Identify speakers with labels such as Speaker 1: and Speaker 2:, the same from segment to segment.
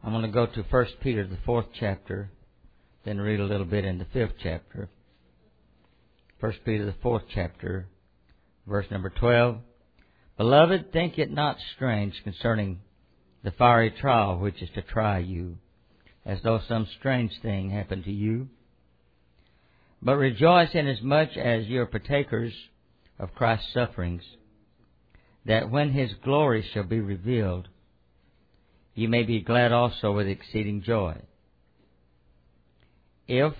Speaker 1: I'm going to go to 1 Peter, the 4th chapter, then read a little bit in the 5th chapter. 1 Peter, the 4th chapter, verse number 12. Beloved, think it not strange concerning the fiery trial which is to try you, as though some strange thing happened to you. But rejoice inasmuch as you are partakers of Christ's sufferings, that when His glory shall be revealed, you may be glad also with exceeding joy. If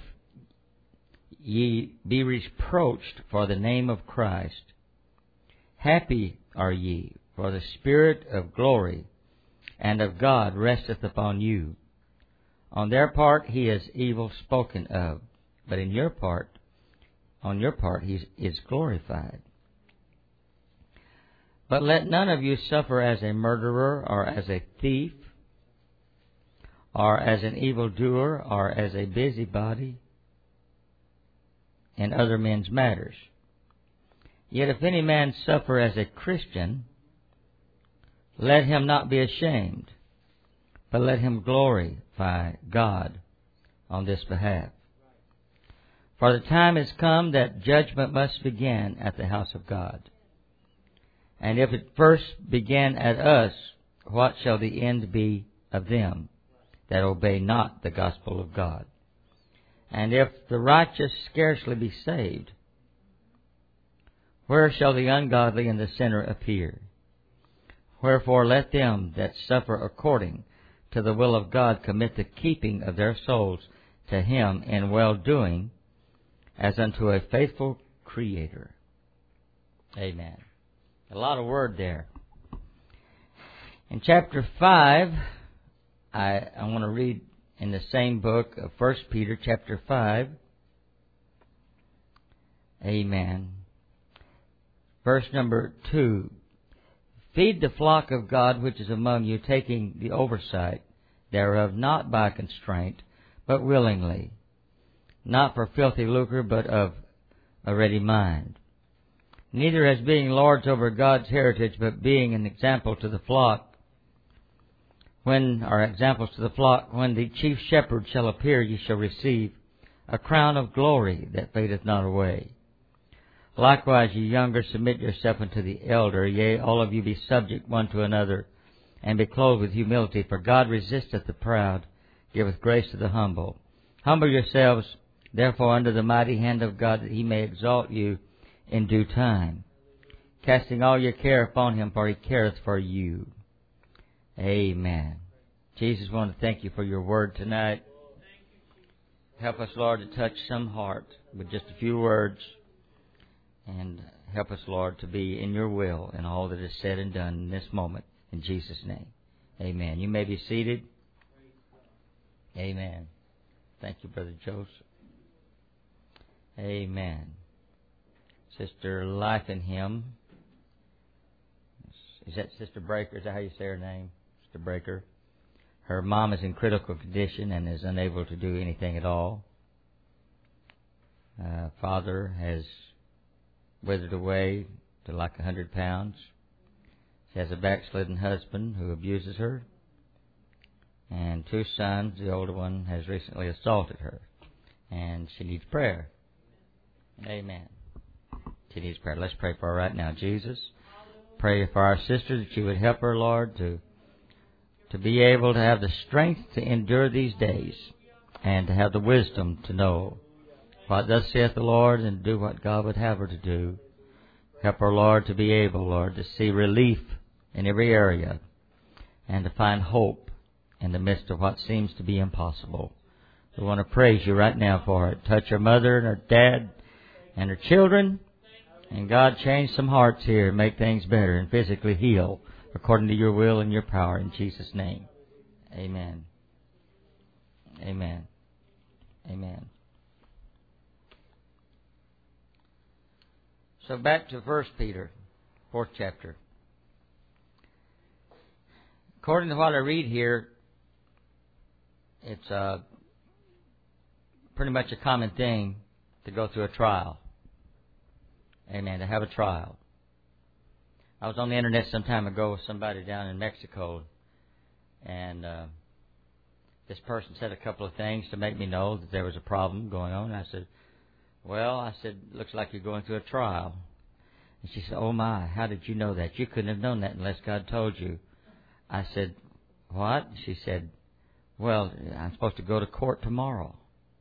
Speaker 1: ye be reproached for the name of Christ, happy are ye, for the Spirit of glory and of God resteth upon you. On their part He is evil spoken of, but on your part He is glorified. But let none of you suffer as a murderer, or as a thief, or as an evildoer, or as a busybody in other men's matters. Yet if any man suffer as a Christian, let him not be ashamed, but let him glorify God on this behalf. For the time is come that judgment must begin at the house of God. And if it first began at us, what shall the end be of them that obey not the gospel of God? And if the righteous scarcely be saved, where shall the ungodly and the sinner appear? Wherefore let them that suffer according to the will of God commit the keeping of their souls to Him in well-doing, as unto a faithful Creator. Amen. A lot of word there. In chapter 5, I want to read in the same book of 1 Peter chapter 5. Amen. Verse number 2. Feed the flock of God which is among you, taking the oversight thereof, not by constraint, but willingly, not for filthy lucre, but of a ready mind. Neither as being lords over God's heritage, but being an example to the flock. When the chief shepherd shall appear, ye shall receive a crown of glory that fadeth not away. Likewise, ye younger, submit yourself unto the elder. Yea, all of you be subject one to another, and be clothed with humility. For God resisteth the proud, giveth grace to the humble. Humble yourselves, therefore, under the mighty hand of God, that He may exalt you in due time, casting all your care upon Him, for He careth for you. Amen. Jesus, I want to thank You for Your word tonight. Help us, Lord, to touch some heart with just a few words. And help us, Lord, to be in Your will in all that is said and done in this moment. In Jesus' name. Amen. You may be seated. Amen. Thank you, Brother Joseph. Amen. Sister Life in Him. Is that Sister Breaker? Is that how you say her name? Sister Breaker. Her mom is in critical condition and is unable to do anything at all. Father has withered away to like 100 pounds. She has a backslidden husband who abuses her. And 2 sons. The older one has recently assaulted her. And she needs prayer. Amen. She needs prayer. Let's pray for her right now. Jesus, pray for our sister that You would help her, Lord, to be able to have the strength to endure these days and to have the wisdom to know what thus saith the Lord and do what God would have her to do. Help her, Lord, to be able, Lord, to see relief in every area and to find hope in the midst of what seems to be impossible. We want to praise You right now for it. Touch her mother and her dad and her children. And God, change some hearts here and make things better and physically heal according to Your will and Your power in Jesus' name. Amen. Amen. Amen. So back to 1 Peter, 4th chapter. According to what I read here, it's pretty much a common thing to go through a trial. Amen. To have a trial. I was on the internet some time ago with somebody down in Mexico, and this person said a couple of things to make me know that there was a problem going on. I said, looks like you're going through a trial. And she said, oh my, how did you know that? You couldn't have known that unless God told you. I said, what? She said, well, I'm supposed to go to court tomorrow.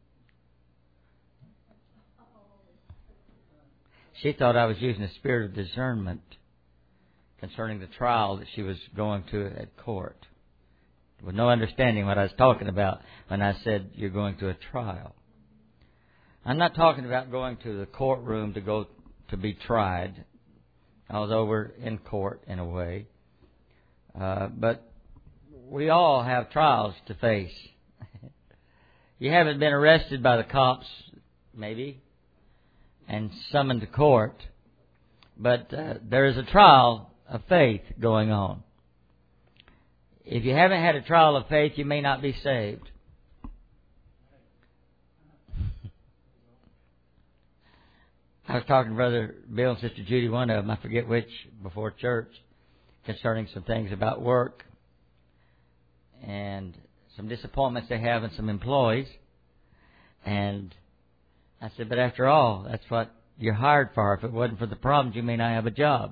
Speaker 1: She thought I was using the spirit of discernment concerning the trial that she was going to at court, with no understanding what I was talking about when I said you're going to a trial. I'm not talking about going to the courtroom to be tried, although we're in court in a way. But we all have trials to face. You haven't been arrested by the cops, maybe, and summoned to court, but there is a trial of faith going on. If you haven't had a trial of faith, you may not be saved. I was talking to Brother Bill and Sister Judy, one of them, I forget which, before church, concerning some things about work and some disappointments they have in some employees. And I said, but after all, that's what you're hired for. If it wasn't for the problems, you may not have a job.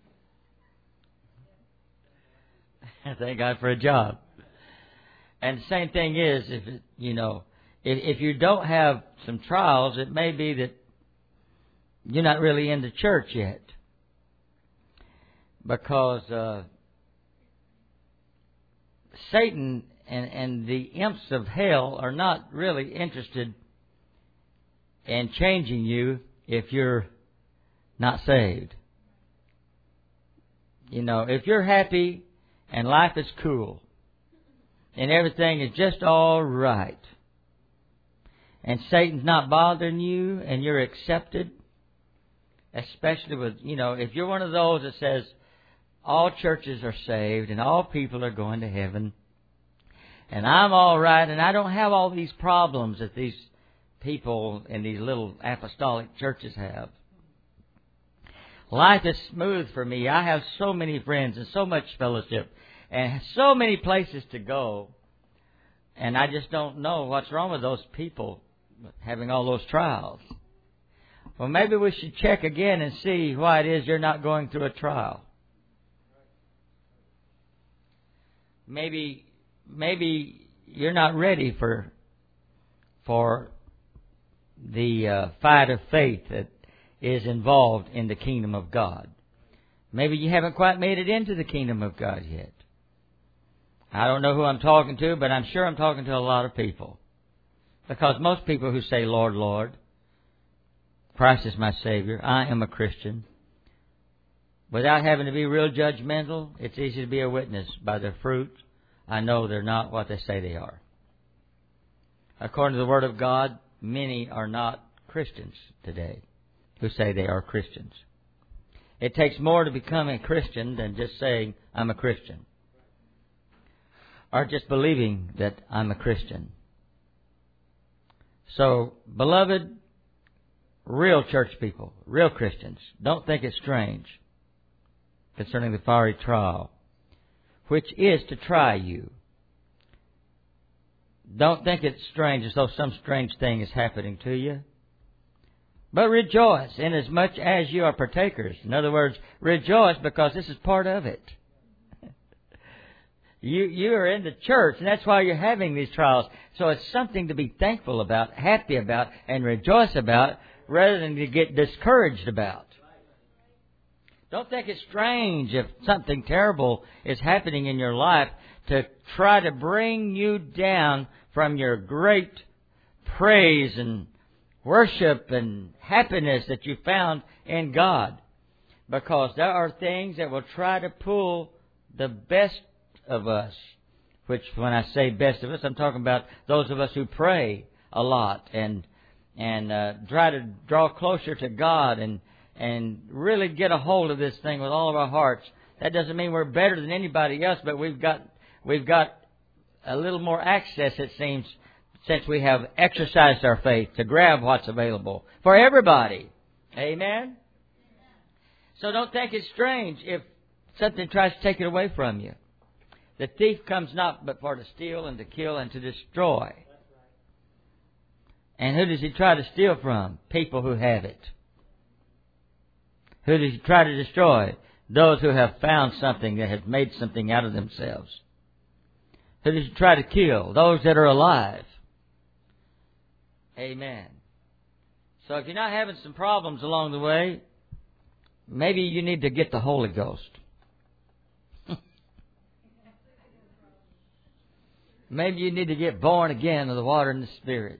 Speaker 1: Thank God for a job. And the same thing is, if you don't have some trials, it may be that you're not really in the church yet. Because Satan and the imps of hell are not really interested in changing you if you're not saved. If you're happy and life is cool and everything is just all right, and Satan's not bothering you and you're accepted, especially with, if you're one of those that says all churches are saved and all people are going to heaven and I'm all right and I don't have all these problems that these people in these little apostolic churches have. Life is smooth for me. I have so many friends and so much fellowship and so many places to go, and I just don't know what's wrong with those people having all those trials. Well, maybe we should check again and see why it is you're not going through a trial. Maybe you're not ready for the fight of faith that is involved in the kingdom of God. Maybe you haven't quite made it into the kingdom of God yet. I don't know who I'm talking to, but I'm sure I'm talking to a lot of people. Because most people who say, Lord, Lord, Christ is my Savior, I am a Christian, without having to be real judgmental, it's easy to be a witness. By their fruit, I know they're not what they say they are. According to the Word of God, many are not Christians today who say they are Christians. It takes more to become a Christian than just saying, I'm a Christian, or just believing that I'm a Christian. So, beloved, real church people, real Christians, don't think it's strange concerning the fiery trial, which is to try you. Don't think it's strange as though some strange thing is happening to you. But rejoice inasmuch as you are partakers. In other words, rejoice because this is part of it. You are in the church, and that's why you're having these trials. So it's something to be thankful about, happy about, and rejoice about, rather than to get discouraged about. Don't think it's strange if something terrible is happening in your life to try to bring you down from your great praise and worship and happiness that you found in God. Because there are things that will try to pull the best of us. Which, when I say best of us, I'm talking about those of us who pray a lot and try to draw closer to God and really get a hold of this thing with all of our hearts. That doesn't mean we're better than anybody else, but we've got a little more access, it seems, since we have exercised our faith to grab what's available for everybody. Amen? So don't think it's strange if something tries to take it away from you. The thief comes not but for to steal and to kill and to destroy. And who does he try to steal from? People who have it. Who does he try to destroy? Those who have found something, that have made something out of themselves. Who does he try to kill? Those that are alive. Amen. So if you're not having some problems along the way, maybe you need to get the Holy Ghost. Maybe you need to get born again of the water and the Spirit.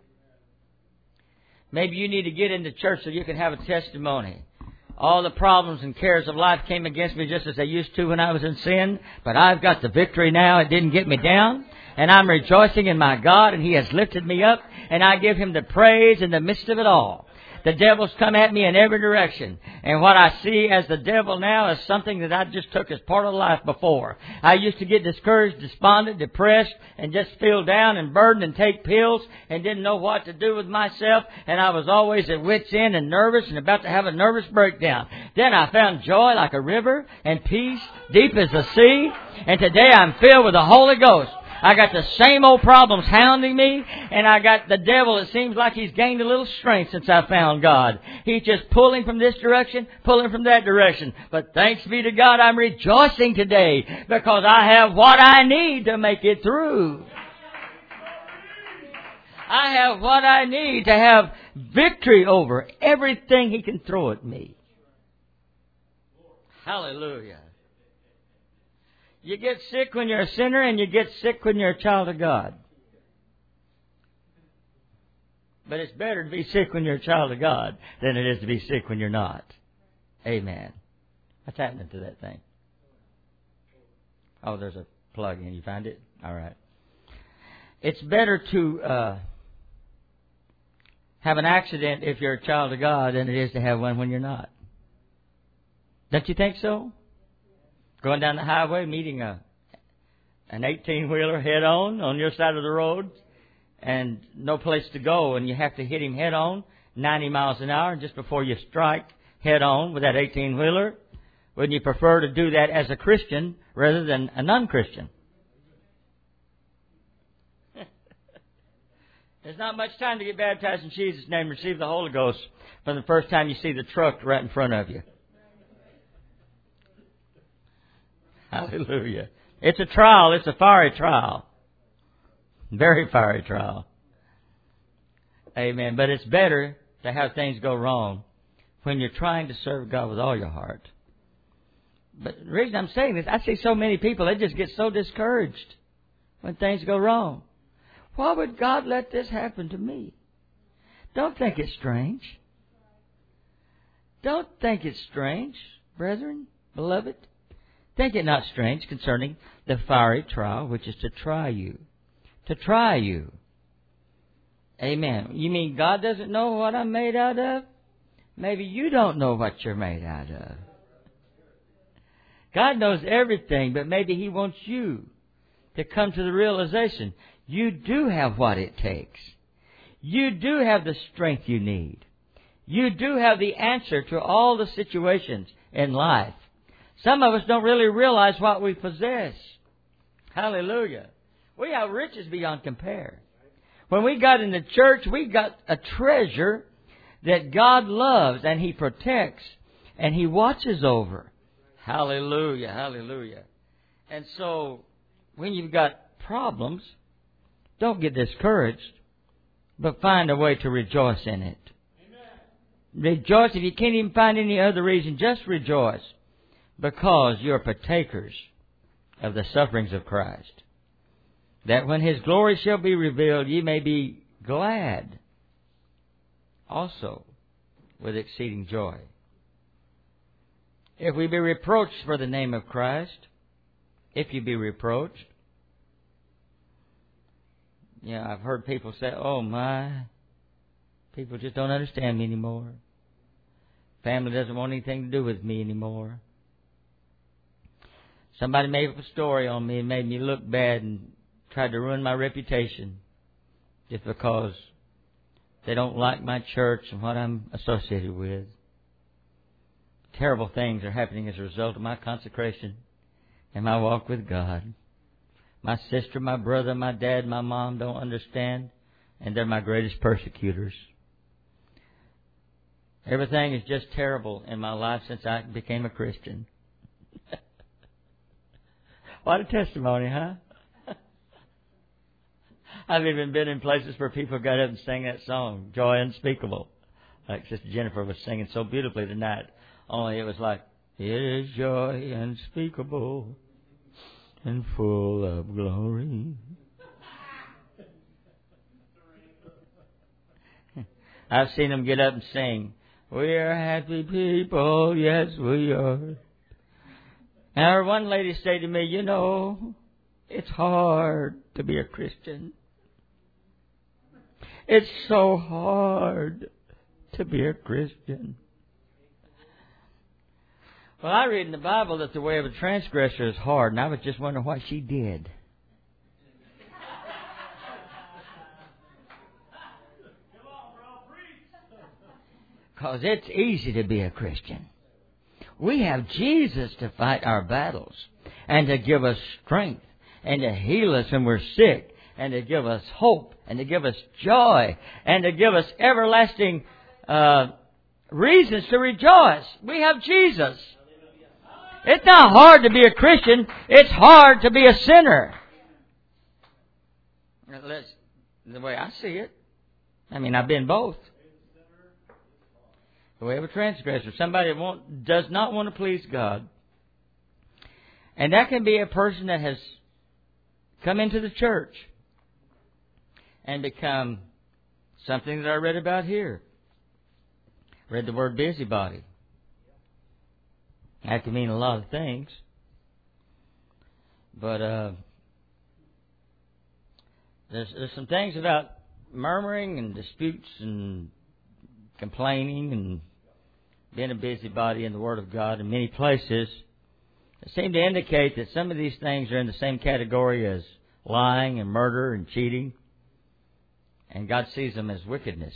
Speaker 1: Maybe you need to get into church so you can have a testimony. All the problems and cares of life came against me just as they used to when I was in sin. But I've got the victory now. It didn't get me down. And I'm rejoicing in my God, and He has lifted me up. And I give Him the praise in the midst of it all. The devil's come at me in every direction. And what I see as the devil now is something that I just took as part of life before. I used to get discouraged, despondent, depressed, and just feel down and burdened and take pills and didn't know what to do with myself. And I was always at wit's end and nervous and about to have a nervous breakdown. Then I found joy like a river and peace deep as the sea. And today I'm filled with the Holy Ghost. I got the same old problems hounding me, and I got the devil. It seems like he's gained a little strength since I found God. He's just pulling from this direction, pulling from that direction. But thanks be to God, I'm rejoicing today because I have what I need to make it through. I have what I need to have victory over everything He can throw at me. Hallelujah. You get sick when you're a sinner, and you get sick when you're a child of God. But it's better to be sick when you're a child of God than it is to be sick when you're not. Amen. What's happening to that thing? Oh, there's a plug in. You find it? All right. It's better to have an accident if you're a child of God than it is to have one when you're not. Don't you think so? Going down the highway, meeting an 18-wheeler head on your side of the road, and no place to go, and you have to hit him head on, 90 miles an hour, and just before you strike head on with that 18-wheeler, wouldn't you prefer to do that as a Christian rather than a non-Christian? There's not much time to get baptized in Jesus' name, receive the Holy Ghost from the first time you see the truck right in front of you. Hallelujah. It's a trial. It's a fiery trial. Very fiery trial. Amen. But it's better to have things go wrong when you're trying to serve God with all your heart. But the reason I'm saying this, I see so many people, they just get so discouraged when things go wrong. Why would God let this happen to me? Don't think it's strange. Don't think it's strange, brethren, beloved. Think it not strange concerning the fiery trial, which is to try you. To try you. Amen. You mean God doesn't know what I'm made out of? Maybe you don't know what you're made out of. God knows everything, but maybe He wants you to come to the realization you do have what it takes. You do have the strength you need. You do have the answer to all the situations in life. Some of us don't really realize what we possess. Hallelujah. We have riches beyond compare. When we got in the church, we got a treasure that God loves and He protects and He watches over. Hallelujah, hallelujah. And so, when you've got problems, don't get discouraged, but find a way to rejoice in it. Amen. Rejoice. If you can't even find any other reason, just rejoice. Because you're partakers of the sufferings of Christ, that when His glory shall be revealed, ye may be glad also with exceeding joy. If we be reproached for the name of Christ, if you be reproached, I've heard people say, oh my, people just don't understand me anymore. Family doesn't want anything to do with me anymore. Somebody made up a story on me and made me look bad and tried to ruin my reputation just because they don't like my church and what I'm associated with. Terrible things are happening as a result of my consecration in my walk with God. My sister, my brother, my dad, my mom don't understand, and they're my greatest persecutors. Everything is just terrible in my life since I became a Christian. What a testimony, huh? I've even been in places where people got up and sang that song, Joy Unspeakable. Like Sister Jennifer was singing so beautifully tonight. Only it was like, it is joy unspeakable and full of glory. I've seen them get up and sing, we are happy people, yes we are. And I heard one lady say to me, you know, it's hard to be a Christian. It's so hard to be a Christian. Well, I read in the Bible that the way of a transgressor is hard, and I was just wondering what she did. Because it's easy to be a Christian. We have Jesus to fight our battles, and to give us strength, and to heal us when we're sick, and to give us hope, and to give us joy, and to give us everlasting reasons to rejoice. We have Jesus. It's not hard to be a Christian. It's hard to be a sinner. That's the way I see it. I mean, I've been both. The way of a transgressor. Somebody does not want to please God. And that can be a person that has come into the church and become something that I read about here. Read the word busybody. That can mean a lot of things. But there's some things about murmuring and disputes and complaining and being a busybody in the Word of God in many places that seem to indicate that some of these things are in the same category as lying and murder and cheating. And God sees them as wickedness.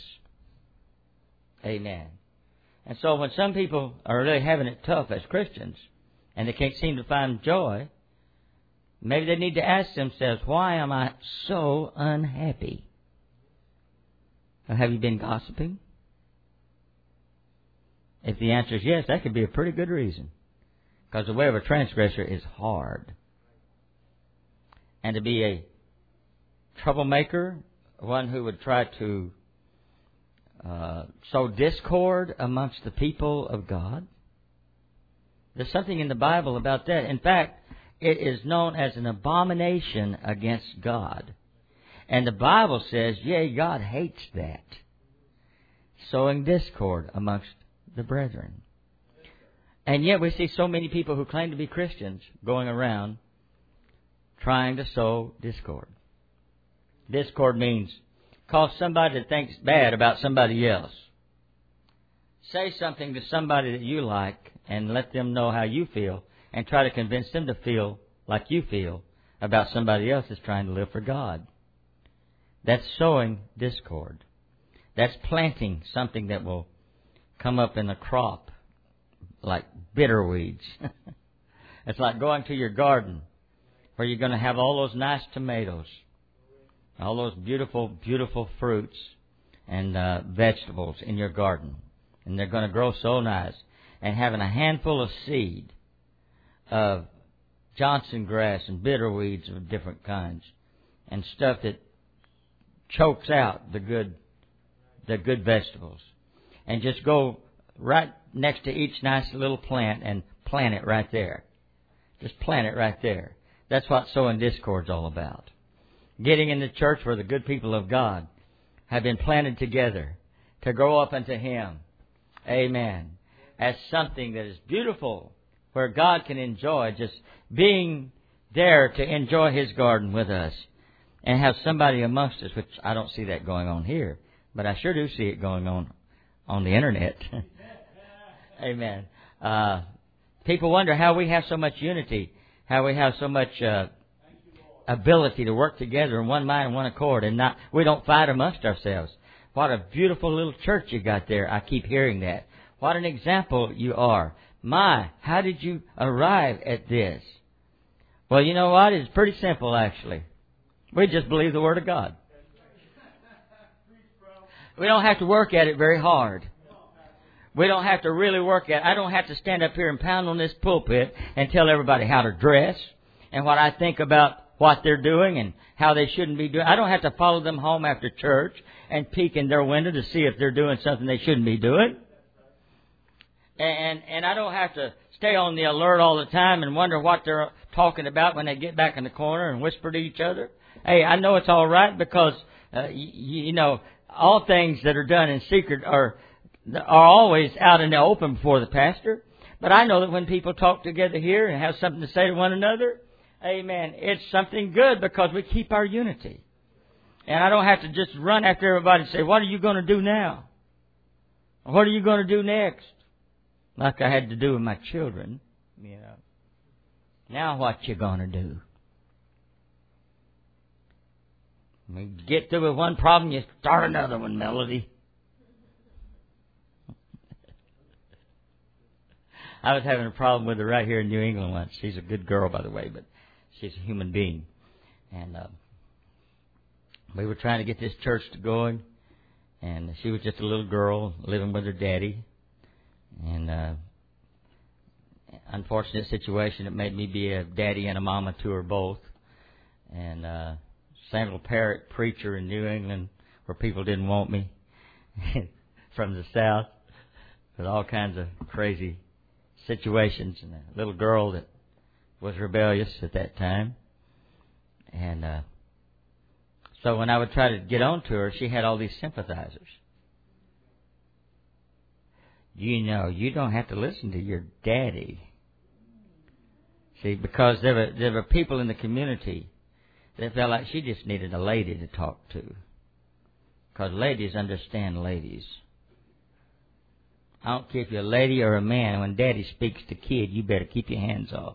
Speaker 1: Amen. And so when some people are really having it tough as Christians and they can't seem to find joy, maybe they need to ask themselves, why am I so unhappy? Or have you been gossiping? If the answer is yes, that could be a pretty good reason. Because the way of a transgressor is hard. And to be a troublemaker, one who would try to sow discord amongst the people of God. There's something in the Bible about that. In fact, it is known as an abomination against God. And the Bible says, yea, God hates that. Sowing discord amongst the brethren. And yet we see so many people who claim to be Christians going around trying to sow discord. Discord means cause somebody that thinks bad about somebody else. Say something to somebody that you like and let them know how you feel and try to convince them to feel like you feel about somebody else that's trying to live for God. That's sowing discord. That's planting something that will come up in a crop like bitter weeds. It's like going to your garden where you're going to have all those nice tomatoes, all those beautiful, beautiful fruits and vegetables in your garden. And they're going to grow so nice. And having a handful of seed of Johnson grass and bitter weeds of different kinds and stuff that chokes out the good vegetables. And just go right next to each nice little plant and plant it right there. Just plant it right there. That's what sowing discord's all about. Getting in the church where the good people of God have been planted together to grow up unto Him. Amen. As something that is beautiful, where God can enjoy just being there to enjoy His garden with us and have somebody amongst us, which I don't see that going on here, but I sure do see it going on the internet. Amen. People wonder how we have so much unity, how we have so much ability to work together in one mind and one accord, and we don't fight amongst ourselves. What a beautiful little church you got there. I keep hearing that. What an example you are. My, how did you arrive at this? Well, you know what? It's pretty simple, actually. We just believe the Word of God. We don't have to work at it very hard. We don't have to really work at it. I don't have to stand up here and pound on this pulpit and tell everybody how to dress and what I think about what they're doing and how they shouldn't be doing. I don't have to follow them home after church and peek in their window to see if they're doing something they shouldn't be doing. And I don't have to stay on the alert all the time and wonder what they're talking about when they get back in the corner and whisper to each other. Hey, I know it's all right because, you know, all things that are done in secret are always out in the open before the pastor. But I know that when people talk together here and have something to say to one another, amen, it's something good because we keep our unity. And I don't have to just run after everybody and say, what are you going to do now? What are you going to do next? Like I had to do with my children, you know. Now what you going to do? When you get through with one problem, you start another one, Melody. I was having a problem with her right here in New England once. She's a good girl, by the way, but she's a human being. And we were trying to get this church to going, and she was just a little girl living with her daddy. And unfortunate situation, it made me be a daddy and a mama to her both. And Samuel Parrott, preacher in New England, where people didn't want me, from the South, with all kinds of crazy situations, and a little girl that was rebellious at that time. And so when I would try to get on to her, she had all these sympathizers. You know, you don't have to listen to your daddy. See, because there were people in the community that felt like she just needed a lady to talk to. Because ladies understand ladies. I don't care if you're a lady or a man. When daddy speaks to kid, you better keep your hands off.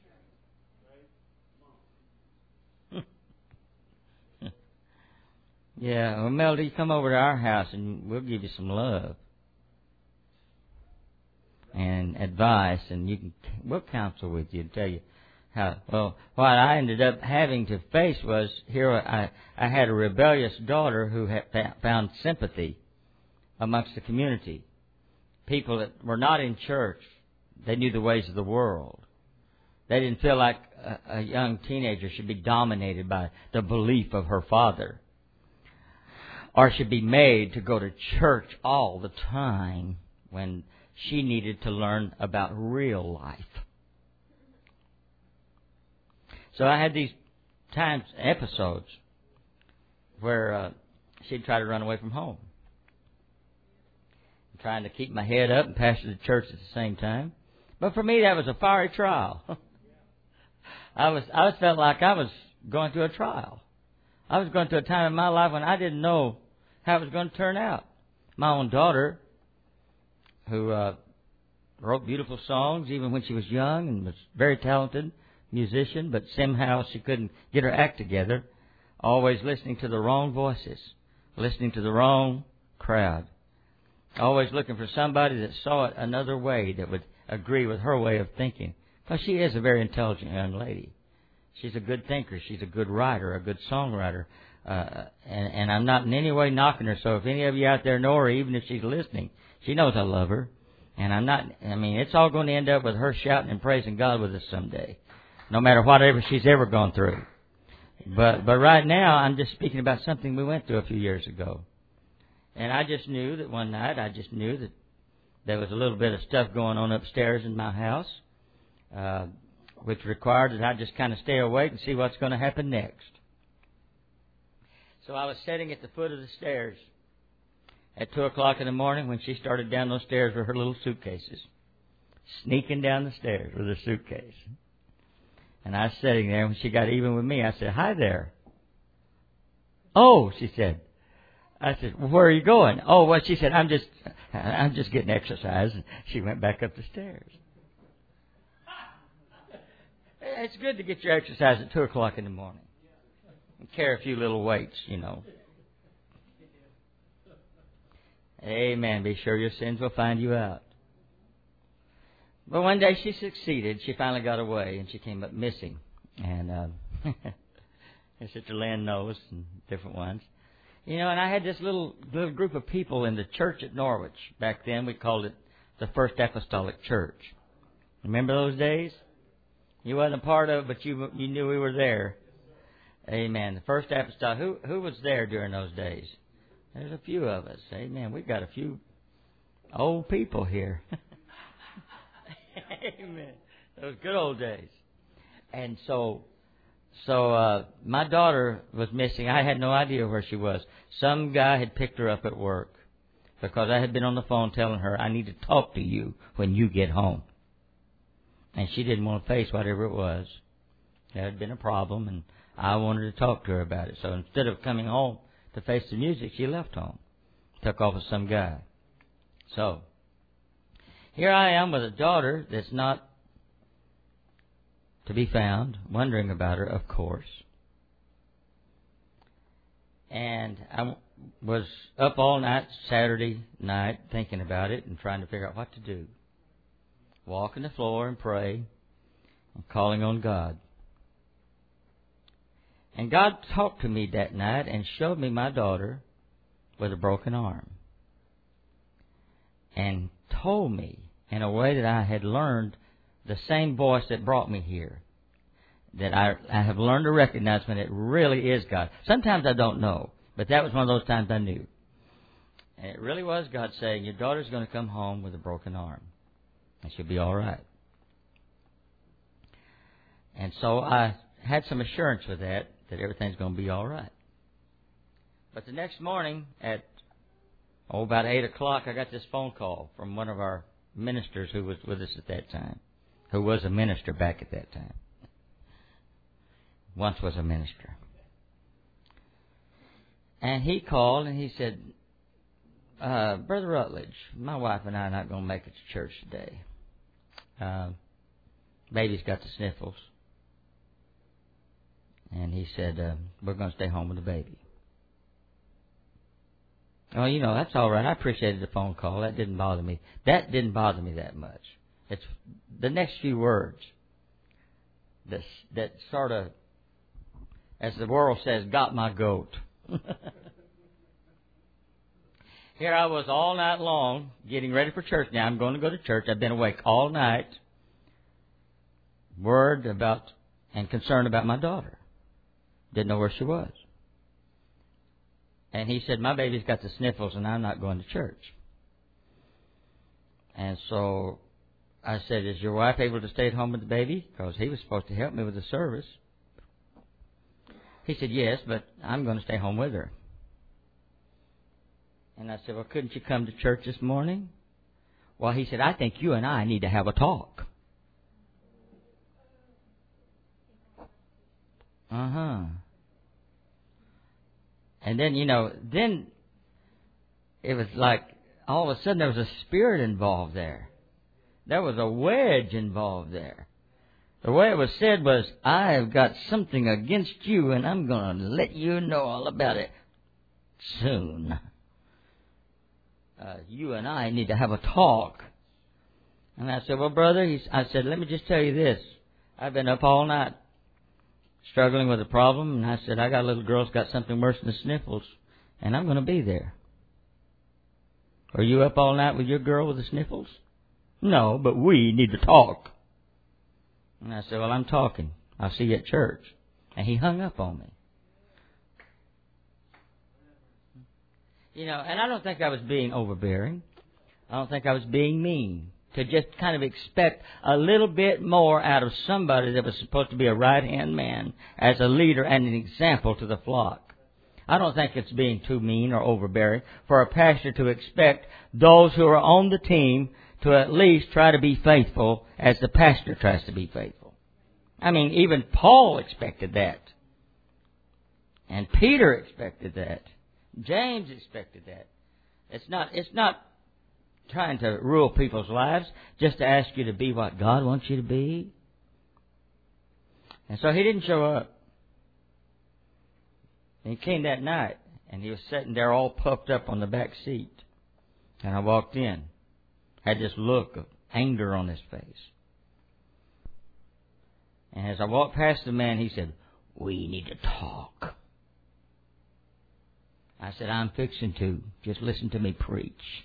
Speaker 1: Yeah, well, Melody, come over to our house and we'll give you some love and advice, and we'll counsel with you and tell you how. Well, what I ended up having to face was here. I had a rebellious daughter who had found sympathy amongst the community. People that were not in church, they knew the ways of the world. They didn't feel like a young teenager should be dominated by the belief of her father, or should be made to go to church all the time when she needed to learn about real life. So I had these episodes where she'd try to run away from home. I'm trying to keep my head up and pastor the church at the same time. But for me, that was a fiery trial. I felt like I was going through a trial. I was going through a time in my life when I didn't know how it was going to turn out. My own daughter, who wrote beautiful songs even when she was young and was very talented musician, but somehow she couldn't get her act together, always listening to the wrong voices, listening to the wrong crowd, always looking for somebody that saw it another way that would agree with her way of thinking. Because she is a very intelligent young lady. She's a good thinker. She's a good writer, a good songwriter. And I'm not in any way knocking her. So if any of you out there know her, even if she's listening, she knows I love her. And it's all going to end up with her shouting and praising God with us someday, no matter whatever she's ever gone through. But right now, I'm just speaking about something we went through a few years ago. And I just knew that one night, that there was a little bit of stuff going on upstairs in my house, which required that I just kind of stay awake and see what's going to happen next. So I was sitting at the foot of the stairs at 2 o'clock in the morning when she started down those stairs with her little suitcases, sneaking down the stairs with her suitcase. And I was sitting there. When she got even with me, I said, "Hi there." "Oh," she said. I said, "Well, where are you going?" "Oh, well," she said, I'm just getting exercise." And she went back up the stairs. It's good to get your exercise at 2 o'clock in the morning and carry a few little weights, you know. Amen. Be sure your sins will find you out. But one day she succeeded. She finally got away, and she came up missing. And Sister Lynn knows, and different ones. You know, and I had this little group of people in the church at Norwich. Back then we called it the First Apostolic Church. Remember those days? You wasn't a part of it, but you knew we were there. Amen. The First Apostolic. Who was there during those days? There's a few of us. Amen. We've got a few old people here. Amen. Those good old days. And so my daughter was missing. I had no idea where she was. Some guy had picked her up at work because I had been on the phone telling her, I need to talk to you when you get home. And she didn't want to face whatever it was. There had been a problem, and I wanted to talk to her about it. So instead of coming home to face the music, she left home. Took off with some guy. So here I am with a daughter that's not to be found, wondering about her, of course. And I was up all night, Saturday night, thinking about it and trying to figure out what to do. Walking the floor and pray and calling on God. And God talked to me that night and showed me my daughter with a broken arm. And told me in a way that I had learned the same voice that brought me here. That I have learned to recognize when it really is God. Sometimes I don't know, but that was one of those times I knew. And it really was God saying, your daughter's going to come home with a broken arm. And she'll be all right. And so I had some assurance with that everything's going to be all right. But the next morning at about 8 o'clock, I got this phone call from one of our ministers who was with us at that time, who was a minister back at that time. Once was a minister. And he called and he said, Brother Rutledge, my wife and I are not going to make it to church today. Baby's got the sniffles. And he said, we're going to stay home with the baby. Oh, you know, that's all right. I appreciated the phone call. That didn't bother me. That didn't bother me that much. It's the next few words that sort of, as the world says, got my goat. Here I was all night long getting ready for church. Now I'm going to go to church. I've been awake all night, worried about and concerned about my daughter. Didn't know where she was. And he said, my baby's got the sniffles and I'm not going to church. And so I said, is your wife able to stay at home with the baby? Because he was supposed to help me with the service. He said, yes, but I'm going to stay home with her. And I said, well, couldn't you come to church this morning? Well, he said, I think you and I need to have a talk. And then, then it was like all of a sudden there was a spirit involved there. There was a wedge involved there. The way it was said was, I've got something against you and I'm going to let you know all about it soon. You and I need to have a talk. And I said, well, brother, I said, let me just tell you this. I've been up all night struggling with a problem, and I said, I got a little girl's got something worse than the sniffles, and I'm going to be there. Are you up all night with your girl with the sniffles? No, but we need to talk. And I said, well, I'm talking. I'll see you at church. And he hung up on me. And I don't think I was being overbearing. I don't think I was being mean. To just kind of expect a little bit more out of somebody that was supposed to be a right-hand man as a leader and an example to the flock. I don't think it's being too mean or overbearing for a pastor to expect those who are on the team to at least try to be faithful as the pastor tries to be faithful. I mean, even Paul expected that. And Peter expected that. James expected that. It's not trying to rule people's lives just to ask you to be what God wants you to be. And so he didn't show up. And he came that night, and he was sitting there all puffed up on the back seat. And I walked in, had this look of anger on his face. And as I walked past the man, he said, "We need to talk." I said, "I'm fixing to. Just listen to me preach."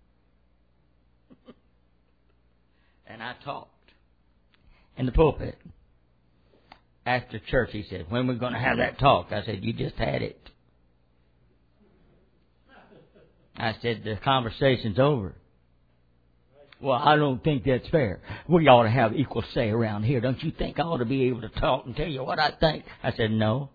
Speaker 1: And I talked in the pulpit. After church, he said, "When are we going to have that talk?" I said, "You just had it." I said, "The conversation's over." "Well, I don't think that's fair. We ought to have equal say around here. Don't you think I ought to be able to talk and tell you what I think?" I said, "No."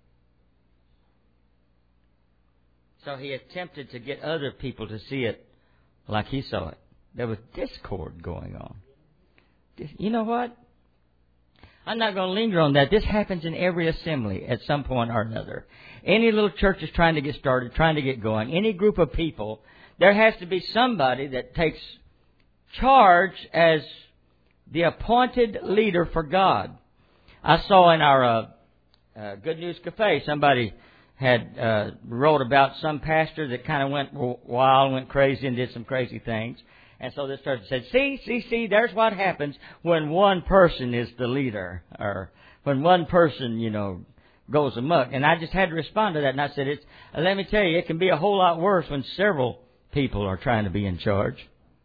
Speaker 1: So he attempted to get other people to see it like he saw it. There was discord going on. You know what? I'm not going to linger on that. This happens in every assembly at some point or another. Any little church is trying to get started, trying to get going. Any group of people, there has to be somebody that takes charge as the appointed leader for God. I saw in our Good News Cafe, somebody had wrote about some pastor that kind of went wild, went crazy, and did some crazy things. And so this person said, see, there's what happens when one person is the leader, or when one person, goes amok. And I just had to respond to that, and I said, let me tell you, it can be a whole lot worse when several people are trying to be in charge.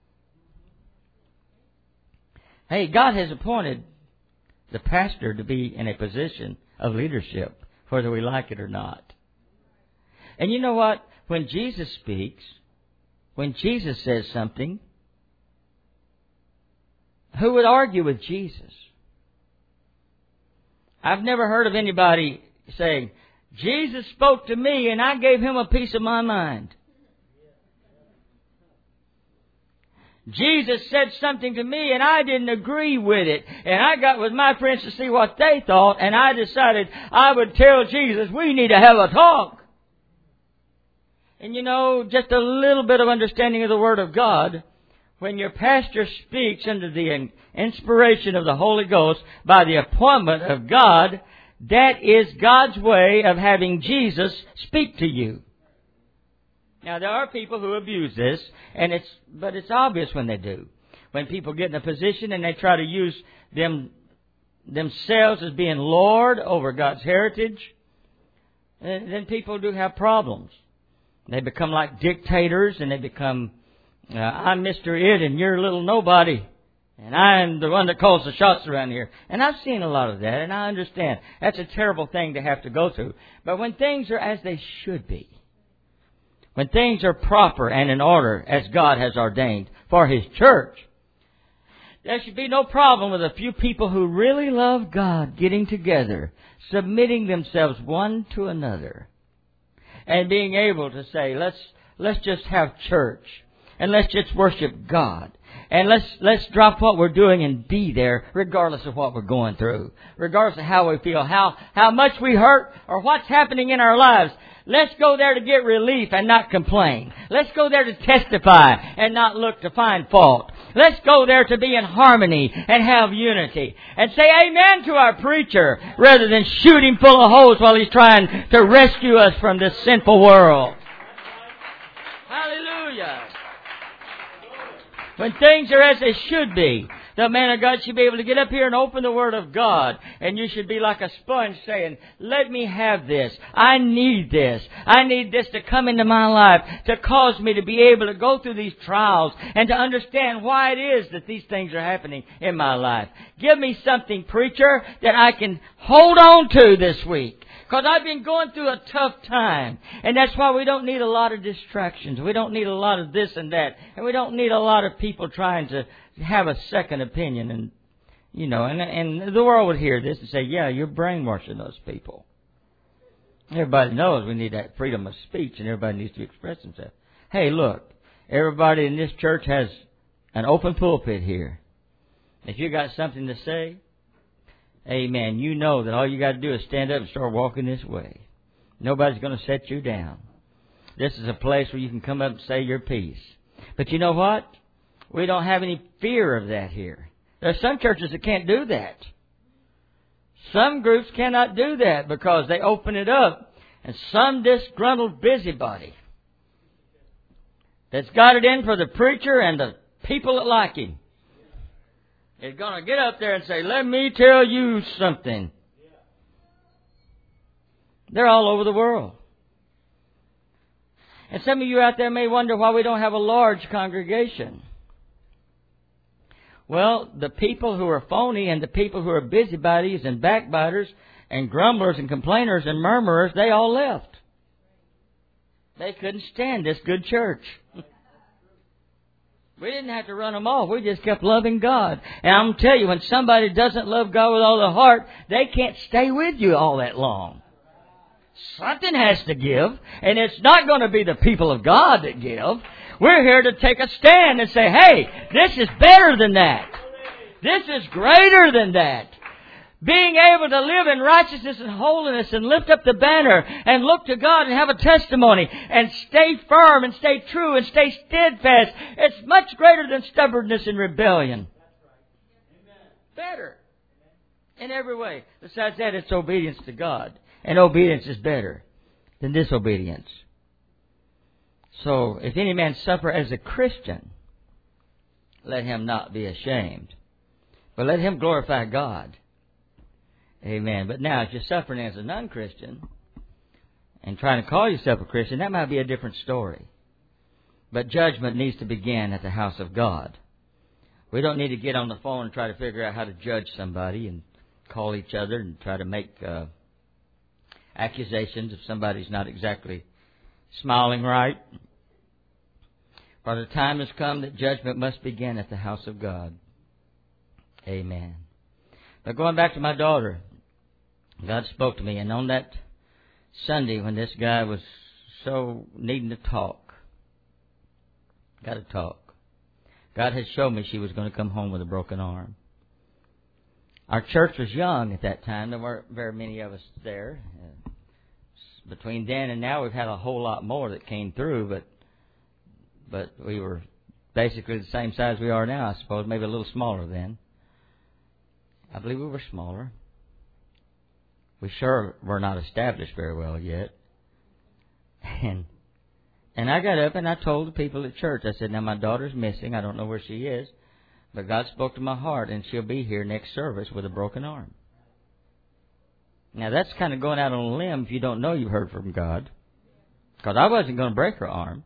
Speaker 1: Hey, God has appointed the pastor to be in a position of leadership, whether we like it or not. And you know what? When Jesus speaks, when Jesus says something, who would argue with Jesus? I've never heard of anybody saying, "Jesus spoke to me and I gave him a piece of my mind." "Jesus said something to me and I didn't agree with it. And I got with my friends to see what they thought, and I decided I would tell Jesus we need to have a talk." And just a little bit of understanding of the Word of God. When your pastor speaks under the inspiration of the Holy Ghost by the appointment of God, that is God's way of having Jesus speak to you. Now, there are people who abuse this, but it's obvious when they do. When people get in a position and they try to use themselves as being Lord over God's heritage, then people do have problems. They become like dictators, and they become, I'm Mr. It and you're little nobody, and I'm the one that calls the shots around here. And I've seen a lot of that, and I understand. That's a terrible thing to have to go through. But when things are as they should be, when things are proper and in order as God has ordained for His church, there should be no problem with a few people who really love God getting together, submitting themselves one to another, and being able to say, let's just have church, and let's just worship God, and let's drop what we're doing and be there regardless of what we're going through, regardless of how we feel, how much we hurt, or what's happening in our lives. Let's go there to get relief and not complain. Let's go there to testify and not look to find fault. Let's go there to be in harmony and have unity. And say amen to our preacher rather than shoot him full of holes while he's trying to rescue us from this sinful world. Hallelujah. When things are as they should be, the man of God should be able to get up here and open the Word of God. And you should be like a sponge saying, let me have this. I need this. I need this to come into my life to cause me to be able to go through these trials and to understand why it is that these things are happening in my life. Give me something, preacher, that I can hold on to this week. Because I've been going through a tough time. And that's why we don't need a lot of distractions. We don't need a lot of this and that. And we don't need a lot of people trying to have a second opinion. And, and the world would hear this and say, yeah, you're brainwashing those people. Everybody knows we need that freedom of speech and everybody needs to express themselves. Hey, look, everybody in this church has an open pulpit here. If you got something to say, amen. You know that all you got to do is stand up and start walking this way. Nobody's going to set you down. This is a place where you can come up and say your piece. But you know what? We don't have any fear of that here. There are some churches that can't do that. Some groups cannot do that because they open it up. And some disgruntled busybody that's got it in for the preacher and the people that like him. is going to get up there and say, let me tell you something. They're all over the world. And some of you out there may wonder why we don't have a large congregation. Well, the people who are phony and the people who are busybodies and backbiters and grumblers and complainers and murmurers, they all left. They couldn't stand this good church. We didn't have to run them off. We just kept loving God. And I'm telling you, when somebody doesn't love God with all their heart, they can't stay with you all that long. Something has to give. And it's not going to be the people of God that give. We're here to take a stand and say, hey, this is better than that. This is greater than that. Being able to live in righteousness and holiness and lift up the banner and look to God and have a testimony and stay firm and stay true and stay steadfast. It's much greater than stubbornness and rebellion. Better. In every way. Besides that, it's obedience to God. And obedience is better than disobedience. So, if any man suffer as a Christian, let him not be ashamed, but let him glorify God. Amen. But now, if you're suffering as a non-Christian and trying to call yourself a Christian, that might be a different story. But judgment needs to begin at the house of God. We don't need to get on the phone and try to figure out how to judge somebody and call each other and try to make accusations if somebody's not exactly smiling right. For the time has come that judgment must begin at the house of God. Amen. But going back to my daughter, God spoke to me, and on that Sunday when this guy was so needing to talk, got to talk, God had showed me she was going to come home with a broken arm. Our church was young at that time. There weren't very many of us there. Between then and now, we've had a whole lot more that came through, but we were basically the same size we are now, I suppose, maybe a little smaller then. I believe we were smaller. We sure were not established very well yet. And I got up and I told the people at church, I said, now my daughter's missing. I don't know where she is. But God spoke to my heart, and she'll be here next service with a broken arm. Now, that's kind of going out on a limb if you don't know you've heard from God. Because I wasn't going to break her arm.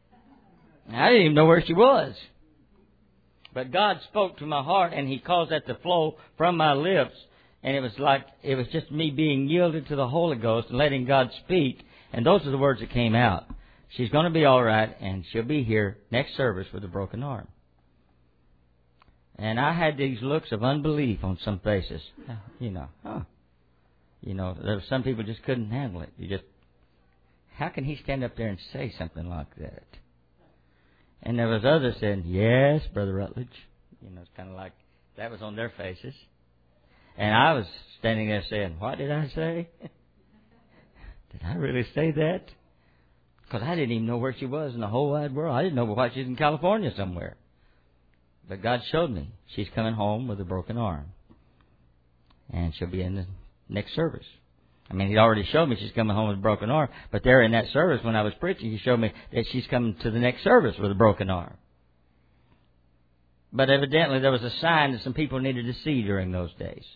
Speaker 1: I didn't even know where she was. But God spoke to my heart, and He caused that to flow from my lips. And it was just me being yielded to the Holy Ghost and letting God speak. And those are the words that came out. She's going to be all right, and she'll be here next service with a broken arm. And I had these looks of unbelief on some faces. There were some people just couldn't handle it. How can he stand up there and say something like that? And there was others saying, yes, Brother Rutledge. It's kind of like that was on their faces. And I was standing there saying, what did I say? Did I really say that? Because I didn't even know where she was in the whole wide world. I didn't know why she's in California somewhere. But God showed me she's coming home with a broken arm. And she'll be in the next service. He already showed me she's coming home with a broken arm. But there in that service when I was preaching, He showed me that she's coming to the next service with a broken arm. But evidently there was a sign that some people needed to see during those days.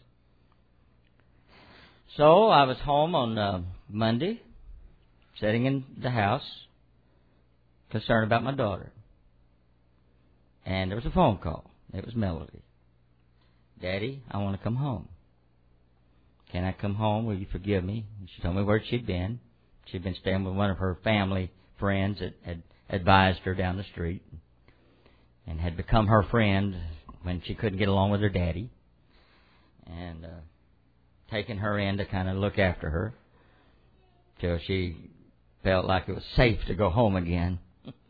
Speaker 1: So I was home on Monday, sitting in the house, concerned about my daughter. And there was a phone call. It was Melody. Daddy, I want to come home. Can I come home? Will you forgive me? And she told me where she'd been. She'd been staying with one of her family friends that had advised her down the street and had become her friend when she couldn't get along with her daddy. And taken her in to kind of look after her till she felt like it was safe to go home again.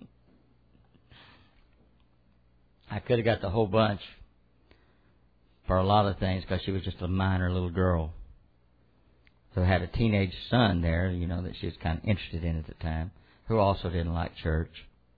Speaker 1: I could have got the whole bunch for a lot of things because she was just a minor little girl. So I had a teenage son there, that she was kind of interested in at the time, who also didn't like church.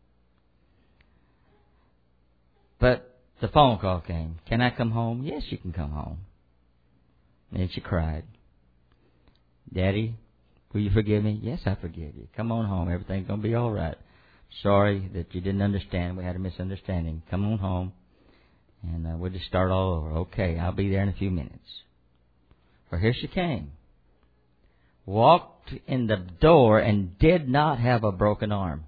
Speaker 1: But the phone call came. Can I come home? Yes, you can come home. And then she cried. Daddy, will you forgive me? Yes, I forgive you. Come on home. Everything's going to be all right. Sorry that you didn't understand. We had a misunderstanding. Come on home. And we'll just start all over. Okay, I'll be there in a few minutes. Well, here she came. Walked in the door and did not have a broken arm.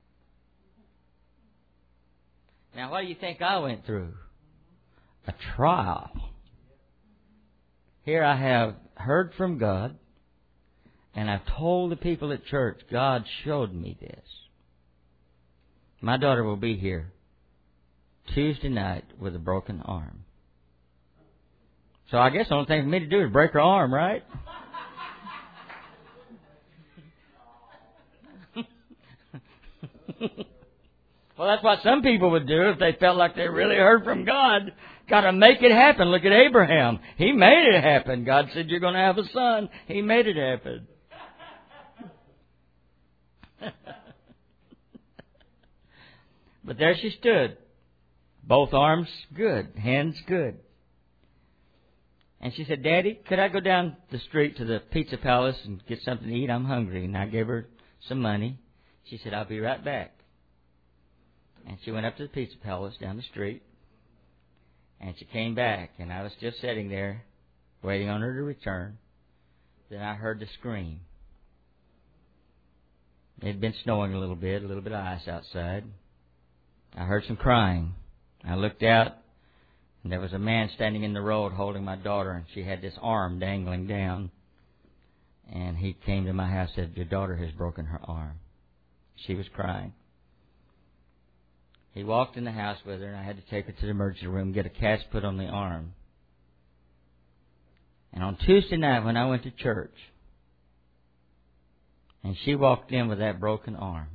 Speaker 1: Now, what do you think I went through? A trial. Here I have heard from God, and I've told the people at church, God showed me this. My daughter will be here Tuesday night with a broken arm. So I guess the only thing for me to do is break her arm, right? Well, that's what some people would do if they felt like they really heard from God. Got to make it happen. Look at Abraham. He made it happen. God said, you're going to have a son. He made it happen. But there she stood. Both arms good. Hands good. And she said, Daddy, could I go down the street to the Pizza Palace and get something to eat? I'm hungry. And I gave her some money. She said, I'll be right back. And she went up to the Pizza Palace down the street. And she came back. And I was still sitting there waiting on her to return. Then I heard the scream. It had been snowing a little bit of ice outside. I heard some crying. I looked out, and there was a man standing in the road holding my daughter, and she had this arm dangling down. And he came to my house and said, your daughter has broken her arm. She was crying. He walked in the house with her, and I had to take her to the emergency room and get a cast put on the arm. And on Tuesday night when I went to church, and she walked in with that broken arm,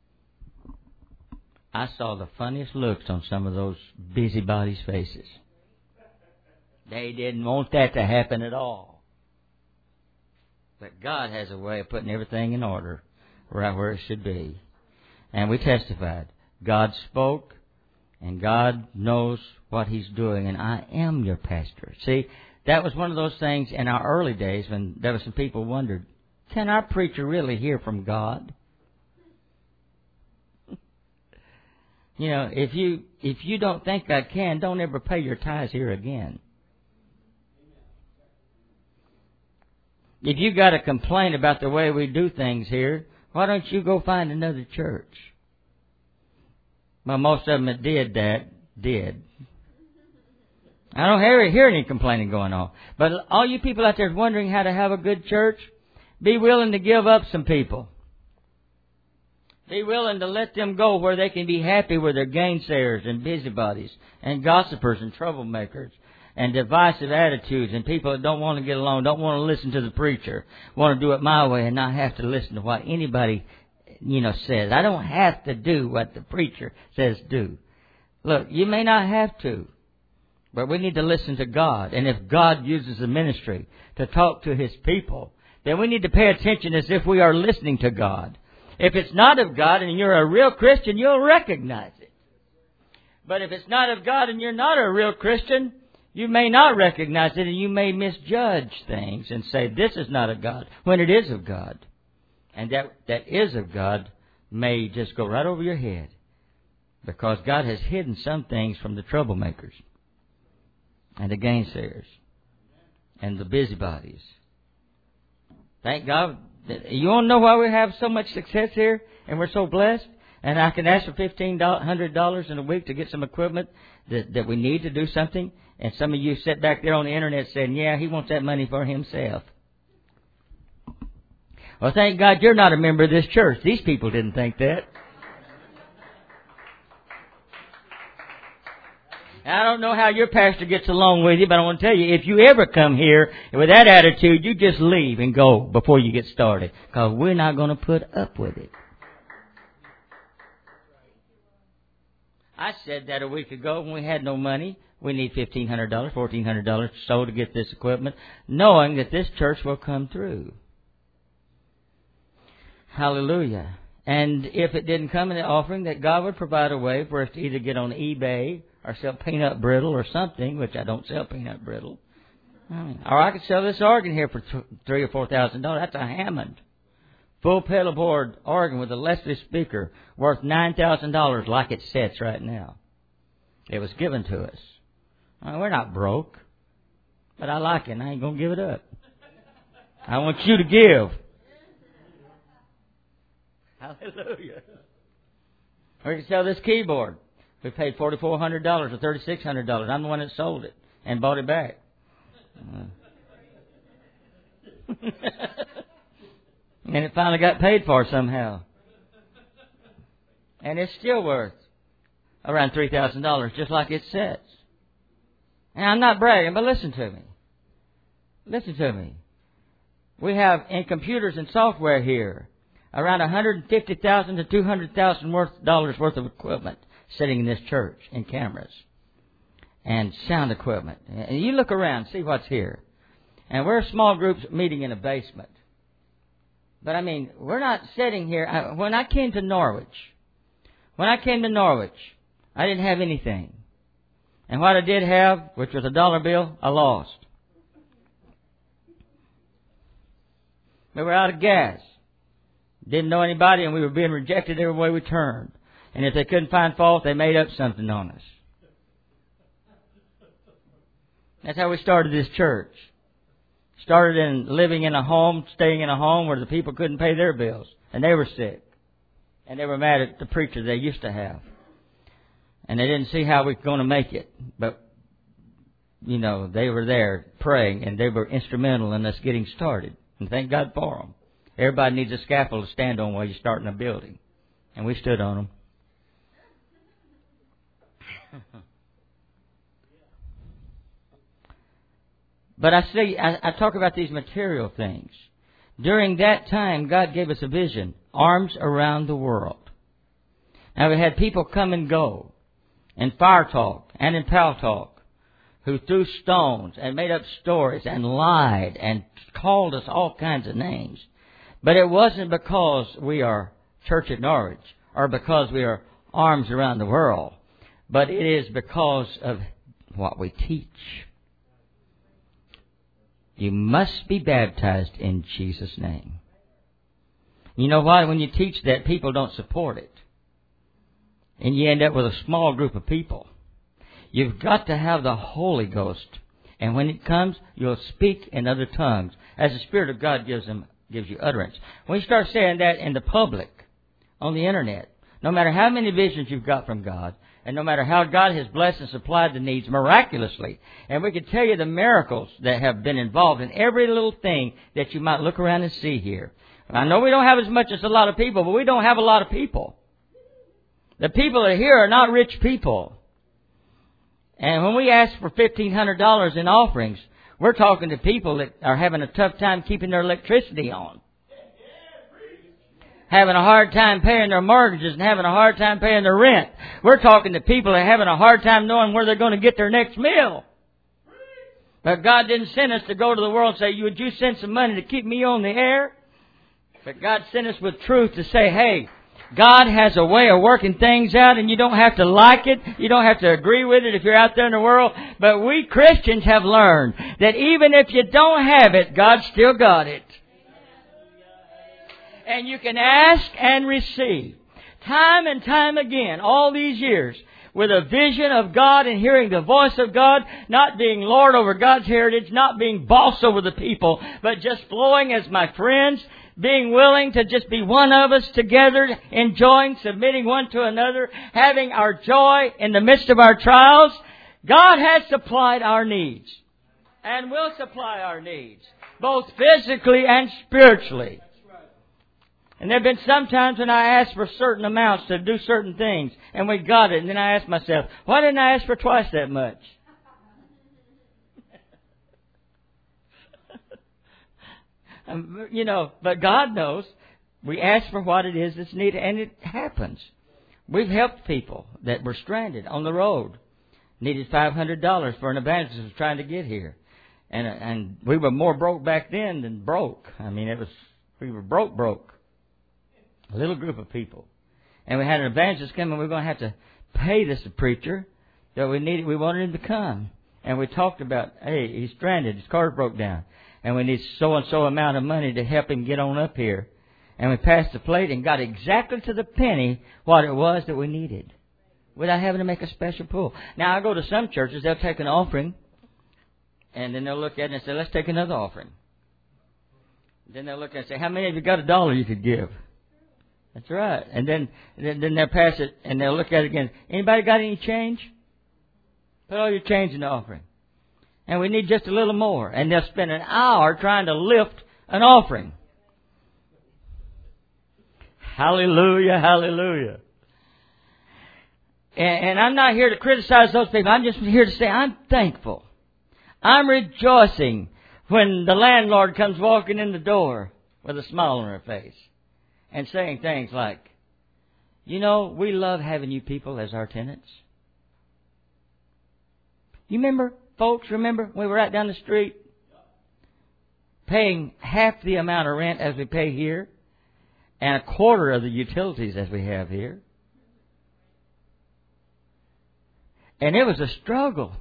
Speaker 1: I saw the funniest looks on some of those busybodies' faces. They didn't want that to happen at all. But God has a way of putting everything in order right where it should be. And we testified. God spoke, and God knows what He's doing, and I am your pastor. See, that was one of those things in our early days when there were some people wondered, can our preacher really hear from God? You know, if you don't think I can, don't ever pay your tithes here again. If you got a complaint about the way we do things here, why don't you go find another church? Well, most of them that did. I don't hear any complaining going on. But all you people out there wondering how to have a good church, be willing to give up some people. Be willing to let them go where they can be happy with their gainsayers and busybodies and gossipers and troublemakers and divisive attitudes and people that don't want to get along, don't want to listen to the preacher, want to do it my way and not have to listen to what anybody, says. I don't have to do what the preacher says do. Look, you may not have to, but we need to listen to God. And if God uses the ministry to talk to His people, then we need to pay attention as if we are listening to God. If it's not of God and you're a real Christian, you'll recognize it. But if it's not of God and you're not a real Christian, you may not recognize it and you may misjudge things and say, this is not of God, when it is of God. And that is of God may just go right over your head because God has hidden some things from the troublemakers and the gainsayers and the busybodies. Thank God. You want to know why we have so much success here and we're so blessed? And I can ask for $1,500 in a week to get some equipment that we need to do something. And some of you sit back there on the internet saying, yeah, he wants that money for himself. Well, thank God you're not a member of this church. These people didn't think that. I don't know how your pastor gets along with you, but I want to tell you, if you ever come here with that attitude, you just leave and go before you get started, because we're not going to put up with it. I said that a week ago when we had no money. We need $1,500, $1,400 so to get this equipment, knowing that this church will come through. Hallelujah. And if it didn't come in the offering, that God would provide a way for us to either get on eBay or sell peanut brittle or something, which I don't sell peanut brittle. Or I could sell this organ here for $3,000 or $4,000. That's a Hammond. Full pedalboard organ with a Leslie speaker worth $9,000 like it sits right now. It was given to us. We're not broke. But I like it and I ain't going to give it up. I want you to give. Hallelujah. We can sell this keyboard. We paid $4,400 or $3,600. I'm the one that sold it and bought it back. And it finally got paid for somehow. And it's still worth around $3,000, just like it says. And I'm not bragging, but listen to me. Listen to me. We have in computers and software here around $150,000 to $200,000 worth of equipment sitting in this church, in cameras and sound equipment. And you look around, see what's here. And we're small groups meeting in a basement. But I mean, we're not sitting here. When I came to Norwich, I didn't have anything. And what I did have, which was a dollar bill, I lost. We were out of gas. Didn't know anybody, and we were being rejected every way we turned. And if they couldn't find fault, they made up something on us. That's how we started this church. Started in living in a home, staying in a home where the people couldn't pay their bills. And they were sick. And they were mad at the preacher they used to have. And they didn't see how we were going to make it. But, you know, they were there praying, and they were instrumental in us getting started. And thank God for them. Everybody needs a scaffold to stand on while you're starting a building. And we stood on them. But I talk about these material things. During that time, God gave us a vision. Arms around the world. Now we had people come and go. In Fire Talk and in Pal Talk. Who threw stones and made up stories and lied and called us all kinds of names. But it wasn't because we are Church at Norwich or because we are arms around the world. But it is because of what we teach. You must be baptized in Jesus' name. You know why? When you teach that, people don't support it. And you end up with a small group of people. You've got to have the Holy Ghost. And when it comes, you'll speak in other tongues as the Spirit of God gives you utterance. When you start saying that in the public, on the internet, no matter how many visions you've got from God, and no matter how God has blessed and supplied the needs miraculously, and we could tell you the miracles that have been involved in every little thing that you might look around and see here. I know we don't have as much as a lot of people, but we don't have a lot of people. The people that are here are not rich people. And when we ask for $1,500 in offerings, we're talking to people that are having a tough time keeping their electricity on. Having a hard time paying their mortgages and having a hard time paying their rent. We're talking to people that are having a hard time knowing where they're going to get their next meal. But God didn't send us to go to the world and say, would you send some money to keep me on the air? But God sent us with truth to say, hey, God has a way of working things out, and you don't have to like it. You don't have to agree with it if you're out there in the world. But we Christians have learned that even if you don't have it, God still got it. And you can ask and receive. Time and time again, all these years, with a vision of God and hearing the voice of God, not being Lord over God's heritage, not being boss over the people, but just flowing as my friends, being willing to just be one of us together, enjoying, submitting one to another, having our joy in the midst of our trials. God has supplied our needs and will supply our needs, both physically and spiritually. And there have been some times when I asked for certain amounts to do certain things, and we got it. And then I asked myself, why didn't I ask for twice that much? But God knows. We ask for what it is that's needed, and it happens. We've helped people that were stranded on the road, needed $500 for an evangelist who was trying to get here. And we were more broke back then than broke. I mean, we were broke. A little group of people. And we had an evangelist come, and we were going to have to pay this preacher that we wanted him to come. And we talked about, hey, he's stranded, his car broke down, and we need so-and-so amount of money to help him get on up here. And we passed the plate and got exactly to the penny what it was that we needed. without having to make a special pull. Now, I go to some churches, they'll take an offering, and then they'll look at it and say, let's take another offering. Then they'll look at it and say, how many of you got $1 you could give? That's right. And then they'll pass it, and they'll look at it again. Anybody got any change? Put all your change in the offering. And we need just a little more. And they'll spend an hour trying to lift an offering. Hallelujah, hallelujah. And I'm not here to criticize those people. I'm just here to say I'm thankful. I'm rejoicing when the landlord comes walking in the door with a smile on her face and saying things like, you know, we love having you people as our tenants. You remember, folks, we were right down the street paying half the amount of rent as we pay here and a quarter of the utilities as we have here. And it was a struggle.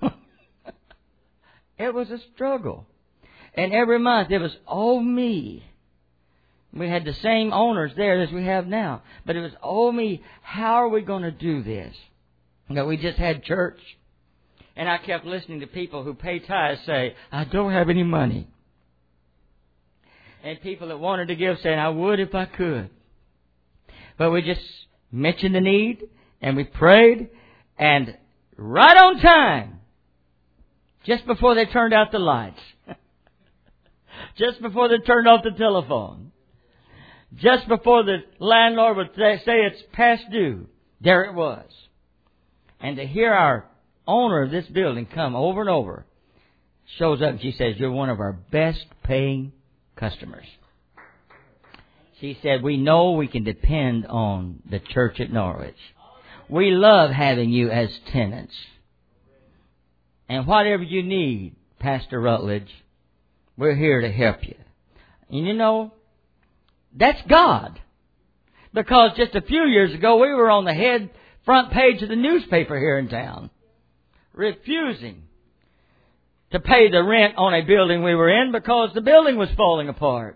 Speaker 1: It was a struggle. And every month it was, oh me. We had the same owners there as we have now. But it was, oh me, how are we going to do this? You know, we just had church. And I kept listening to people who pay tithes say, I don't have any money. And people that wanted to give saying, I would if I could. But we just mentioned the need, and we prayed, and right on time, just before they turned out the lights, just before they turned off the telephone, just before the landlord would say it's past due, there it was. And to hear our owner of this building come over and over, shows up and she says, you're one of our best paying customers. She said, we know we can depend on the church at Norwich. We love having you as tenants. And whatever you need, Pastor Rutledge, we're here to help you. And you know, that's God. Because just a few years ago, we were on the front page of the newspaper here in town, refusing to pay the rent on a building we were in because the building was falling apart.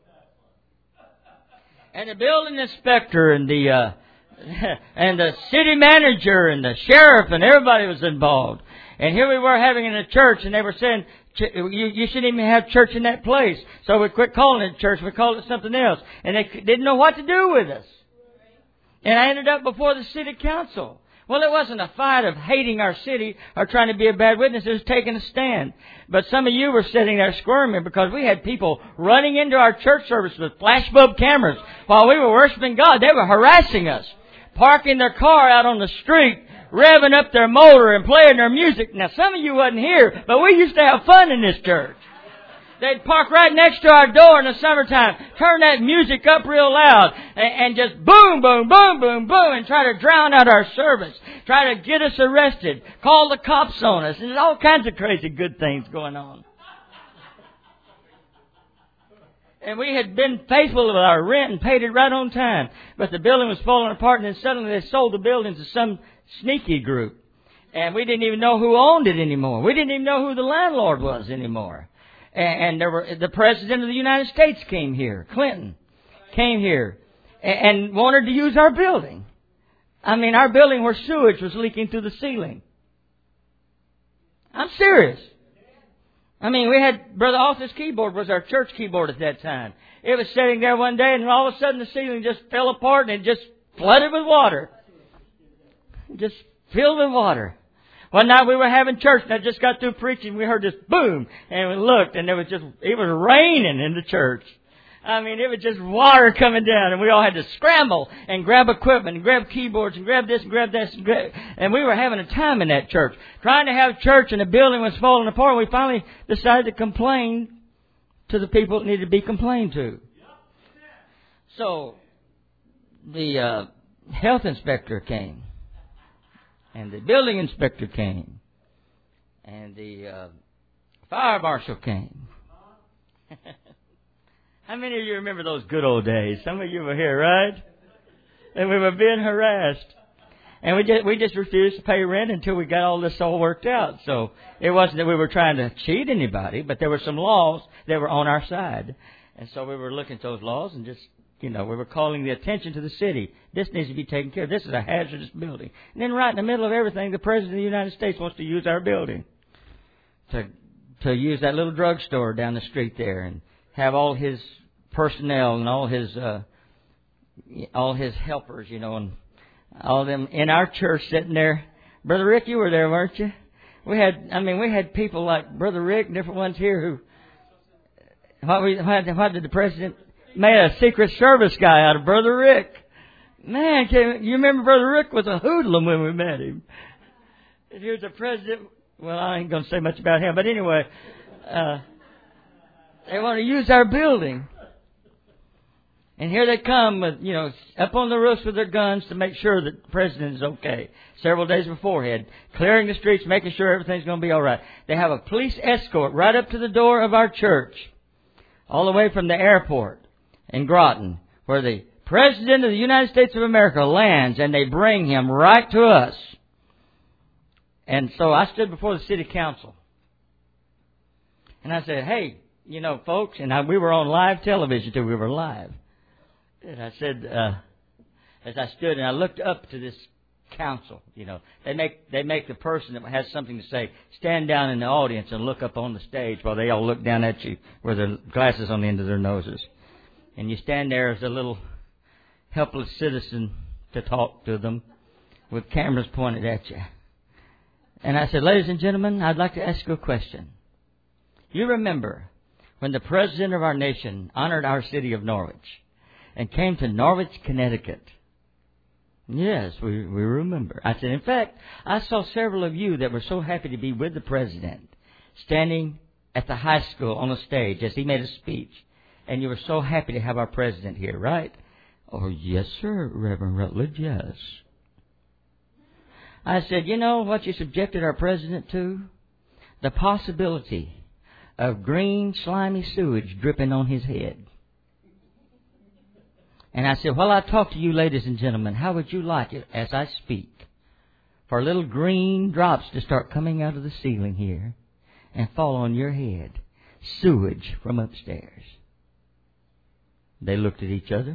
Speaker 1: And the building inspector and the city manager and the sheriff and everybody was involved. And here we were having it in a church, and they were saying, you shouldn't even have church in that place. So we quit calling it church. We called it something else. And they didn't know what to do with us. And I ended up before the city council. Well, it wasn't a fight of hating our city or trying to be a bad witness. It was taking a stand. But some of you were sitting there squirming because we had people running into our church service with flashbulb cameras while we were worshiping God. They were harassing us, parking their car out on the street, revving up their motor and playing their music. Now, some of you wasn't here, but we used to have fun in this church. They'd park right next to our door in the summertime, turn that music up real loud, and just boom, boom, boom, boom, boom, and try to drown out our service, try to get us arrested, call the cops on us, and there's all kinds of crazy good things going on. And we had been faithful with our rent and paid it right on time, but the building was falling apart, and then suddenly they sold the building to some sneaky group, and we didn't even know who owned it anymore. We didn't even know who the landlord was anymore. And the President of the United States came here. Clinton came here and wanted to use our building. I mean, our building where sewage was leaking through the ceiling. I'm serious. I mean, we had Brother Alth's keyboard was our church keyboard at that time. It was sitting there one day, and all of a sudden the ceiling just fell apart and it just flooded with water. Just filled with water. One night we were having church, and I just got through preaching. We heard this boom, and we looked, and it was raining in the church. I mean, it was just water coming down, and we all had to scramble and grab equipment and grab keyboards and grab this and grab that. And we were having a time in that church, trying to have church, and the building was falling apart. We finally decided to complain to the people that needed to be complained to. So the health inspector came. And the building inspector came. And the fire marshal came. How many of you remember those good old days? Some of you were here, right? And we were being harassed. And we just refused to pay rent until we got all this all worked out. So it wasn't that we were trying to cheat anybody, but there were some laws that were on our side. And so we were looking at those laws and just we were calling the attention to the city. This needs to be taken care of. This is a hazardous building. And then right in the middle of everything, the President of the United States wants to use our building to use that little drugstore down the street there and have all his personnel and all his helpers, and all of them in our church sitting there. Brother Rick, you were there, weren't you? We had people like Brother Rick and different ones here who, what did the President made a Secret Service guy out of Brother Rick? Man, you remember Brother Rick was a hoodlum when we met him. And here's the President. Well, I ain't going to say much about him, but anyway, they want to use our building. And here they come with, up on the roofs with their guns to make sure that the President is okay. Several days beforehand, clearing the streets, making sure everything's going to be all right. They have a police escort right up to the door of our church, all the way from the airport in Groton, where the President of the United States of America lands, and they bring him right to us. And so I stood before the city council, and I said, hey, folks, and we were on live television too. We were live. And I said, as I stood and I looked up to this council, they make the person that has something to say stand down in the audience and look up on the stage while they all look down at you with their glasses on the end of their noses. And you stand there as a little helpless citizen to talk to them with cameras pointed at you. And I said, ladies and gentlemen, I'd like to ask you a question. You remember when the President of our nation honored our city of Norwich and came to Norwich, Connecticut? Yes, we remember. I said, in fact, I saw several of you that were so happy to be with the President standing at the high school on the stage as he made a speech. And you were so happy to have our President here, right? Oh, yes, sir, Reverend Rutledge, yes. I said, you know what you subjected our President to? The possibility of green, slimy sewage dripping on his head. And I said, while I talk to you, ladies and gentlemen, how would you like it as I speak for little green drops to start coming out of the ceiling here and fall on your head? Sewage from upstairs. They looked at each other.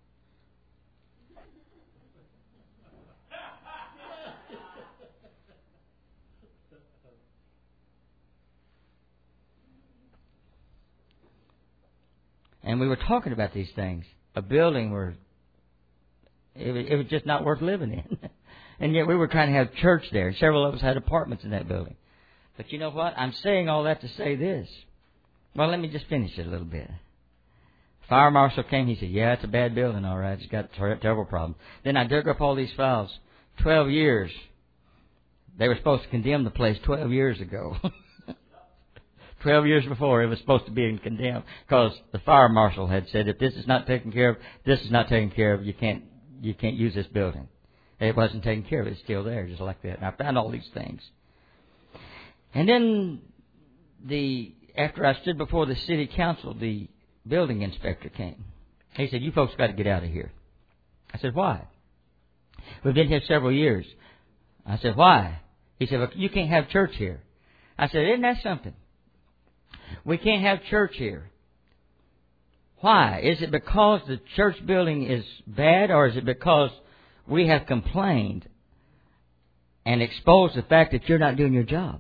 Speaker 1: And we were talking about these things. A building where it was just not worth living in. And yet we were trying to have church there. Several of us had apartments in that building. But you know what? I'm saying all that to say this. Well, let me just finish it a little bit. Fire marshal came. He said, yeah, it's a bad building, all right. It's got terrible problems. Then I dug up all these files. 12 years. They were supposed to condemn the place 12 years ago. 12 years before it was supposed to be condemned, because the fire marshal had said, if this is not taken care of, this is not taken care of, you can't use this building. It wasn't taken care of. It's still there, just like that. And I found all these things. And then after I stood before the city council, the building inspector came. He said, you folks got to get out of here. I said, why? We've been here several years. I said, why? He said, well, you can't have church here. I said, isn't that something? We can't have church here. Why? Is it because the church building is bad, or is it because we have complained and exposed the fact that you're not doing your job?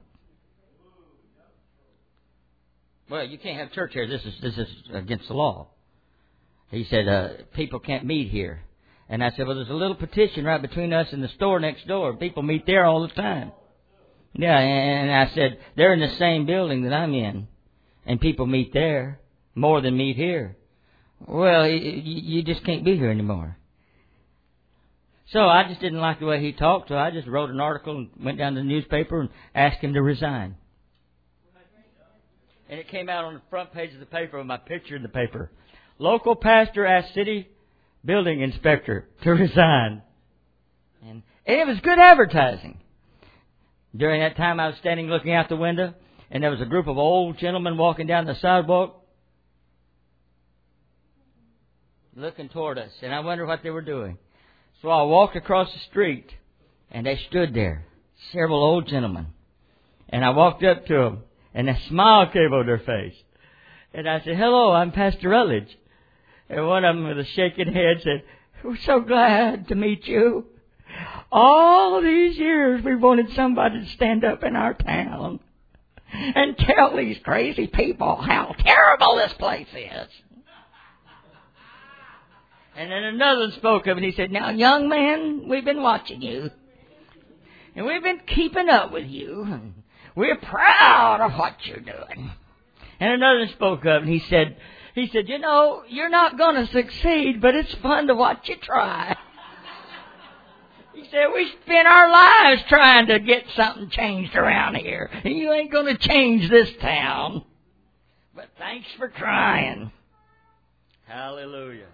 Speaker 1: Well, you can't have church here. This is against the law. He said, people can't meet here. And I said, well, there's a little petition right between us and the store next door. People meet there all the time. Yeah, and I said, they're in the same building that I'm in. And people meet there more than meet here. Well, you just can't be here anymore. So I just didn't like the way he talked, so I just wrote an article and went down to the newspaper and asked him to resign. And it came out on the front page of the paper with my picture in the paper. Local pastor asked city building inspector to resign. And it was good advertising. During that time, I was standing looking out the window, and there was a group of old gentlemen walking down the sidewalk looking toward us. And I wondered what they were doing. So I walked across the street, and they stood there, several old gentlemen. And I walked up to them, and a smile came on their face. And I said, hello, I'm Pastor Rutledge. And one of them with a shaking head said, "We're so glad to meet you. All these years we wanted somebody to stand up in our town and tell these crazy people how terrible this place is." And then another spoke up and he said, "Now, young man, we've been watching you. And we've been keeping up with you. And we're proud of what you're doing." And another spoke up and he said, "You know, you're not going to succeed, but it's fun to watch you try." He said, "We spent our lives trying to get something changed around here. And you ain't going to change this town. But thanks for trying." Hallelujah.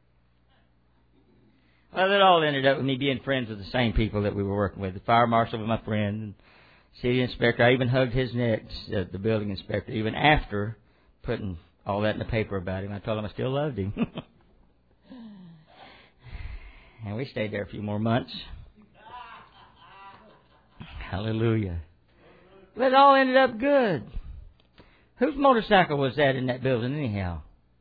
Speaker 1: Well, it all ended up with me being friends with the same people that we were working with. The fire marshal was my friend, and city inspector. I even hugged his neck, the building inspector, even after putting all that in the paper about him. I told him I still loved him. And we stayed there a few more months. Hallelujah. But it all ended up good. Whose motorcycle was that in that building anyhow?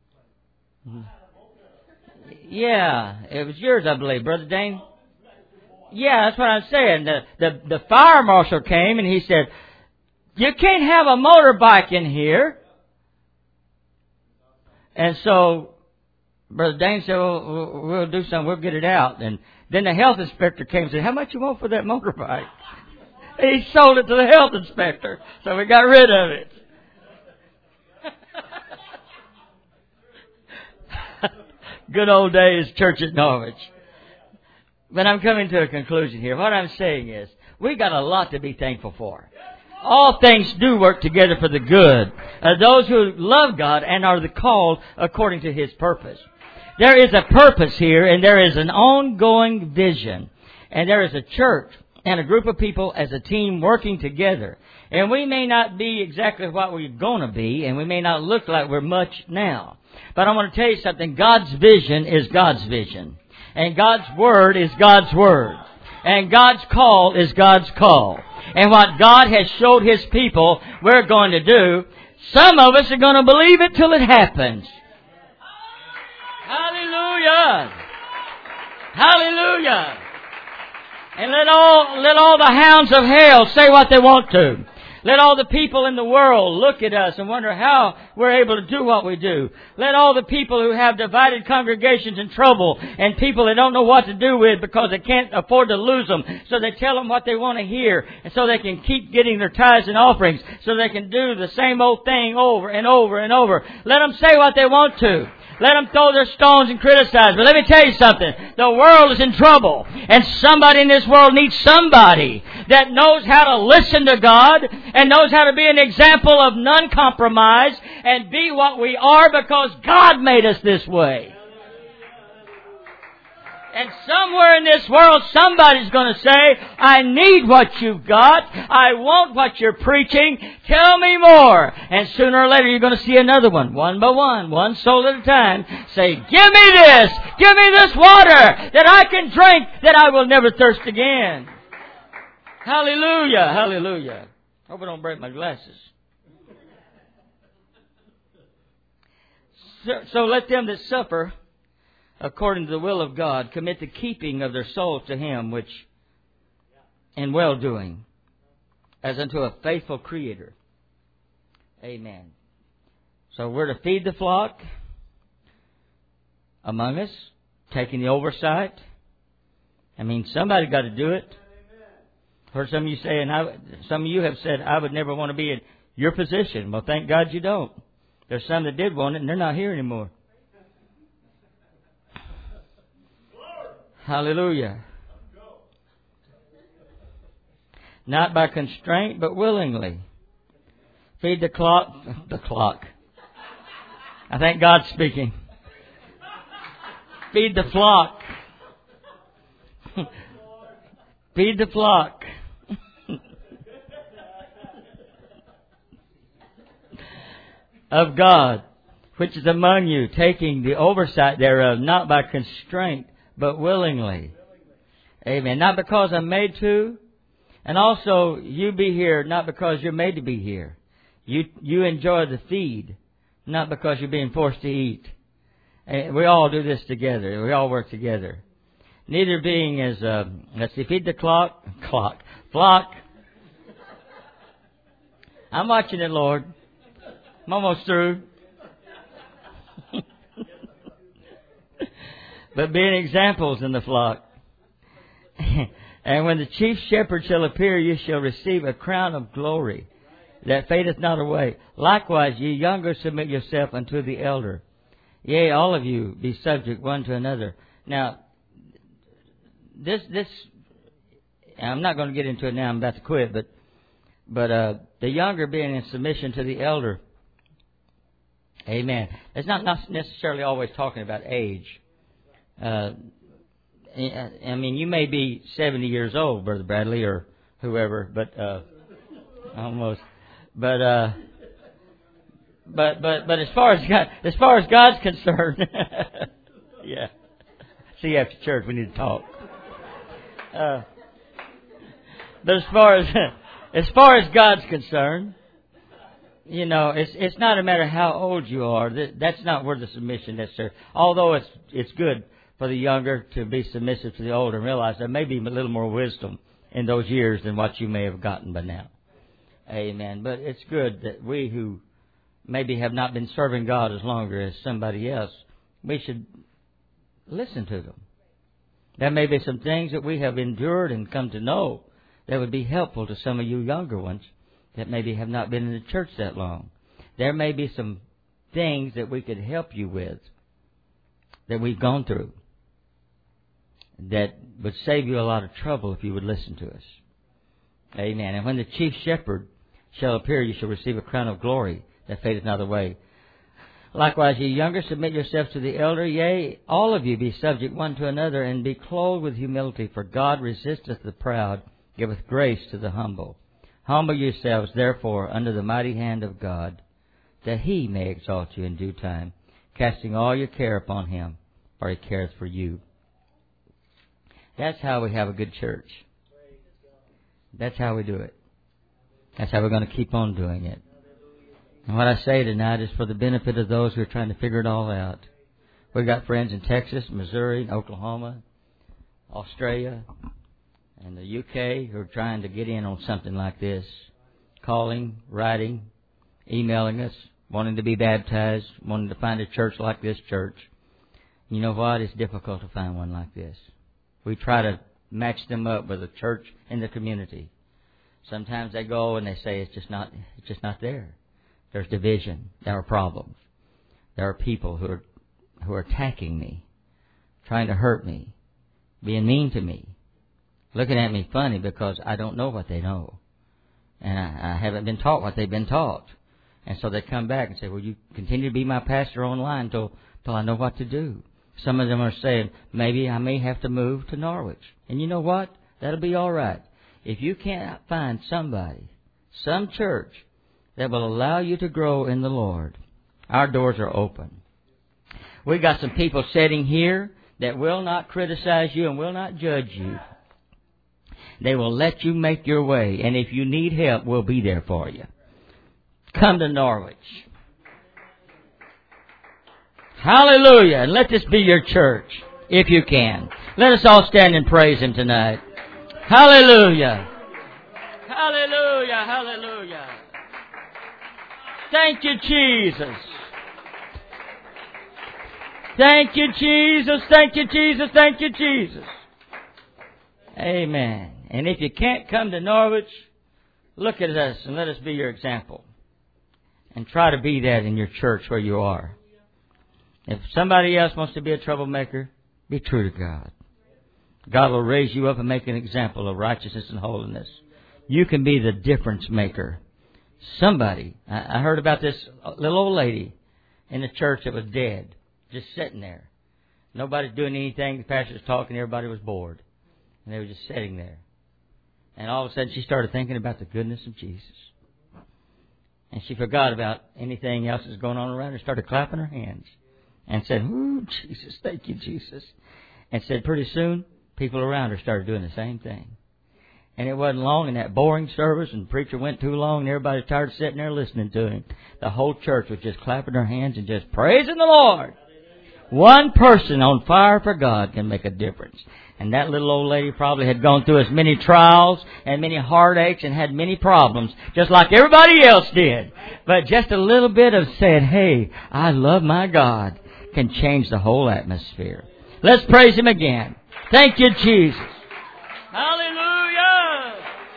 Speaker 1: Yeah, it was yours, I believe, Brother Dane. Yeah, that's what I'm saying. The fire marshal came and he said, "You can't have a motorbike in here." And so Brother Dane said, "Well, we'll do something. We'll get it out." And then the health inspector came and said, "How much you want for that motorbike?" He sold it to the health inspector, so we got rid of it. Good old days, church at Norwich. But I'm coming to a conclusion here. What I'm saying is, we got a lot to be thankful for. All things do work together for the good of those who love God and are the called according to His purpose. There is a purpose here, and there is an ongoing vision. And there is a church and a group of people as a team working together. And we may not be exactly what we're going to be, and we may not look like we're much now. But I want to tell you something. God's vision is God's vision. And God's Word is God's Word. And God's call is God's call. And what God has showed His people we're going to do, some of us are going to believe it till it happens. Hallelujah! Hallelujah! And let all the hounds of hell say what they want to. Let all the people in the world look at us and wonder how we're able to do what we do. Let all the people who have divided congregations in trouble and people they don't know what to do with because they can't afford to lose them, so they tell them what they want to hear, and so they can keep getting their tithes and offerings, so they can do the same old thing over and over and over. Let them say what they want to. Let them throw their stones and criticize. But let me tell you something. The world is in trouble. And somebody in this world needs somebody that knows how to listen to God and knows how to be an example of non-compromise and be what we are because God made us this way. And somewhere in this world, somebody's going to say, "I need what you've got. I want what you're preaching. Tell me more." And sooner or later, you're going to see another one by one soul at a time, say, "Give me this. Give me this water that I can drink, that I will never thirst again." Hallelujah. Hallelujah. Hope I don't break my glasses. So let them that suffer according to the will of God commit the keeping of their souls to Him, which in well-doing, as unto a faithful Creator. Amen. So we're to feed the flock among us, taking the oversight. I mean, somebody got to do it. Heard some of you say, some of you have said, "I would never want to be in your position." Well, thank God you don't. There's some that did want it, and they're not here anymore. Hallelujah. Not by constraint, but willingly. Feed the clock. I think God's speaking. Feed the flock. Feed the flock. Of God, which is among you, taking the oversight thereof, not by constraint, but willingly. Amen. Not because I'm made to. And also, you be here not because you're made to be here. You enjoy the feed, not because you're being forced to eat. We all do this together. We all work together. Neither being as, let's see, feed the flock. I'm watching it, Lord. I'm almost through. But being examples in the flock. And when the chief shepherd shall appear, you shall receive a crown of glory that fadeth not away. Likewise, ye younger, submit yourself unto the elder. Yea, all of you be subject one to another. Now, this, I'm not going to get into it now. I'm about to quit, but the younger being in submission to the elder. Amen. It's not necessarily always talking about age. I mean, you may be 70 years old, Brother Bradley, or whoever, but almost. But as far as God's concerned, yeah. See you after church. We need to talk. But as far as God's concerned, you know, it's not a matter how old you are. That's not where the submission is, sir. Although it's good for the younger to be submissive to the older and realize there may be a little more wisdom in those years than what you may have gotten by now. Amen. But it's good that we who maybe have not been serving God as longer as somebody else, we should listen to them. There may be some things that we have endured and come to know that would be helpful to some of you younger ones that maybe have not been in the church that long. There may be some things that we could help you with that we've gone through that would save you a lot of trouble if you would listen to us. Amen. And when the chief shepherd shall appear, you shall receive a crown of glory that fadeth not away. Likewise, ye younger, submit yourselves to the elder. Yea, all of you be subject one to another, and be clothed with humility. For God resisteth the proud, giveth grace to the humble. Humble yourselves, therefore, under the mighty hand of God, that He may exalt you in due time, casting all your care upon Him, for He careth for you. That's how we have a good church. That's how we do it. That's how we're going to keep on doing it. And what I say tonight is for the benefit of those who are trying to figure it all out. We've got friends in Texas, Missouri, Oklahoma, Australia, and the UK who are trying to get in on something like this. Calling, writing, emailing us, wanting to be baptized, wanting to find a church like this church. You know what? It's difficult to find one like this. We try to match them up with a church in the community. Sometimes they go and they say it's just not there. There's division. There are problems. There are people who are attacking me, trying to hurt me, being mean to me, looking at me funny because I don't know what they know. And I haven't been taught what they've been taught. And so they come back and say, well, you continue to be my pastor online till I know what to do. Some of them are saying, maybe I may have to move to Norwich. And you know what? That'll be all right. If you can't find somebody, some church, that will allow you to grow in the Lord, our doors are open. We got some people sitting here that will not criticize you and will not judge you. They will let you make your way. And if you need help, we'll be there for you. Come to Norwich. Hallelujah. And let this be your church, if you can. Let us all stand and praise Him tonight. Hallelujah. Hallelujah. Hallelujah. Thank you, Jesus. Thank you, Jesus. Thank you, Jesus. Thank you, Jesus. Amen. And if you can't come to Norwich, look at us and let us be your example. And try to be that in your church where you are. If somebody else wants to be a troublemaker, be true to God. God will raise you up and make an example of righteousness and holiness. You can be the difference maker. Somebody, I heard about this little old lady in the church that was dead, just sitting there. Nobody's doing anything. The pastor was talking. Everybody was bored. And they were just sitting there. And all of a sudden she started thinking about the goodness of Jesus. And she forgot about anything else that's going on around her. Started clapping her hands. And said, ooh, Jesus, thank you, Jesus. And said pretty soon, people around her started doing the same thing. And it wasn't long in that boring service, and the preacher went too long, and everybody was tired of sitting there listening to him. The whole church was just clapping their hands and just praising the Lord. One person on fire for God can make a difference. And that little old lady probably had gone through as many trials and many heartaches and had many problems, just like everybody else did. But just a little bit of said, hey, I love my God, can change the whole atmosphere. Let's praise Him again. Thank you, Jesus. Hallelujah!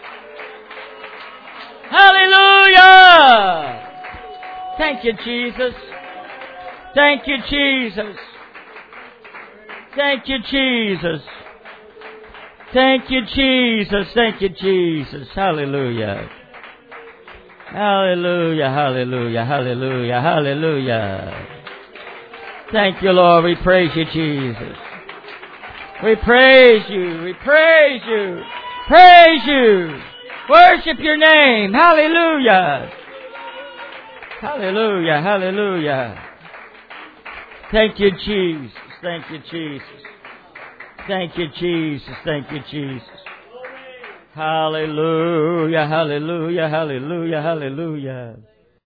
Speaker 1: Hallelujah! Thank you, Jesus. Thank you, Jesus. Thank you, Jesus. Thank you, Jesus. Thank you, Jesus. Hallelujah. Hallelujah, hallelujah, hallelujah, hallelujah. Thank you, Lord. We praise you, Jesus. We praise you. We praise you. Praise you. Worship your name. Hallelujah. Hallelujah, hallelujah. Thank you, Jesus. Thank you, Jesus. Thank you, Jesus. Thank you, Jesus. Hallelujah, hallelujah, hallelujah, hallelujah.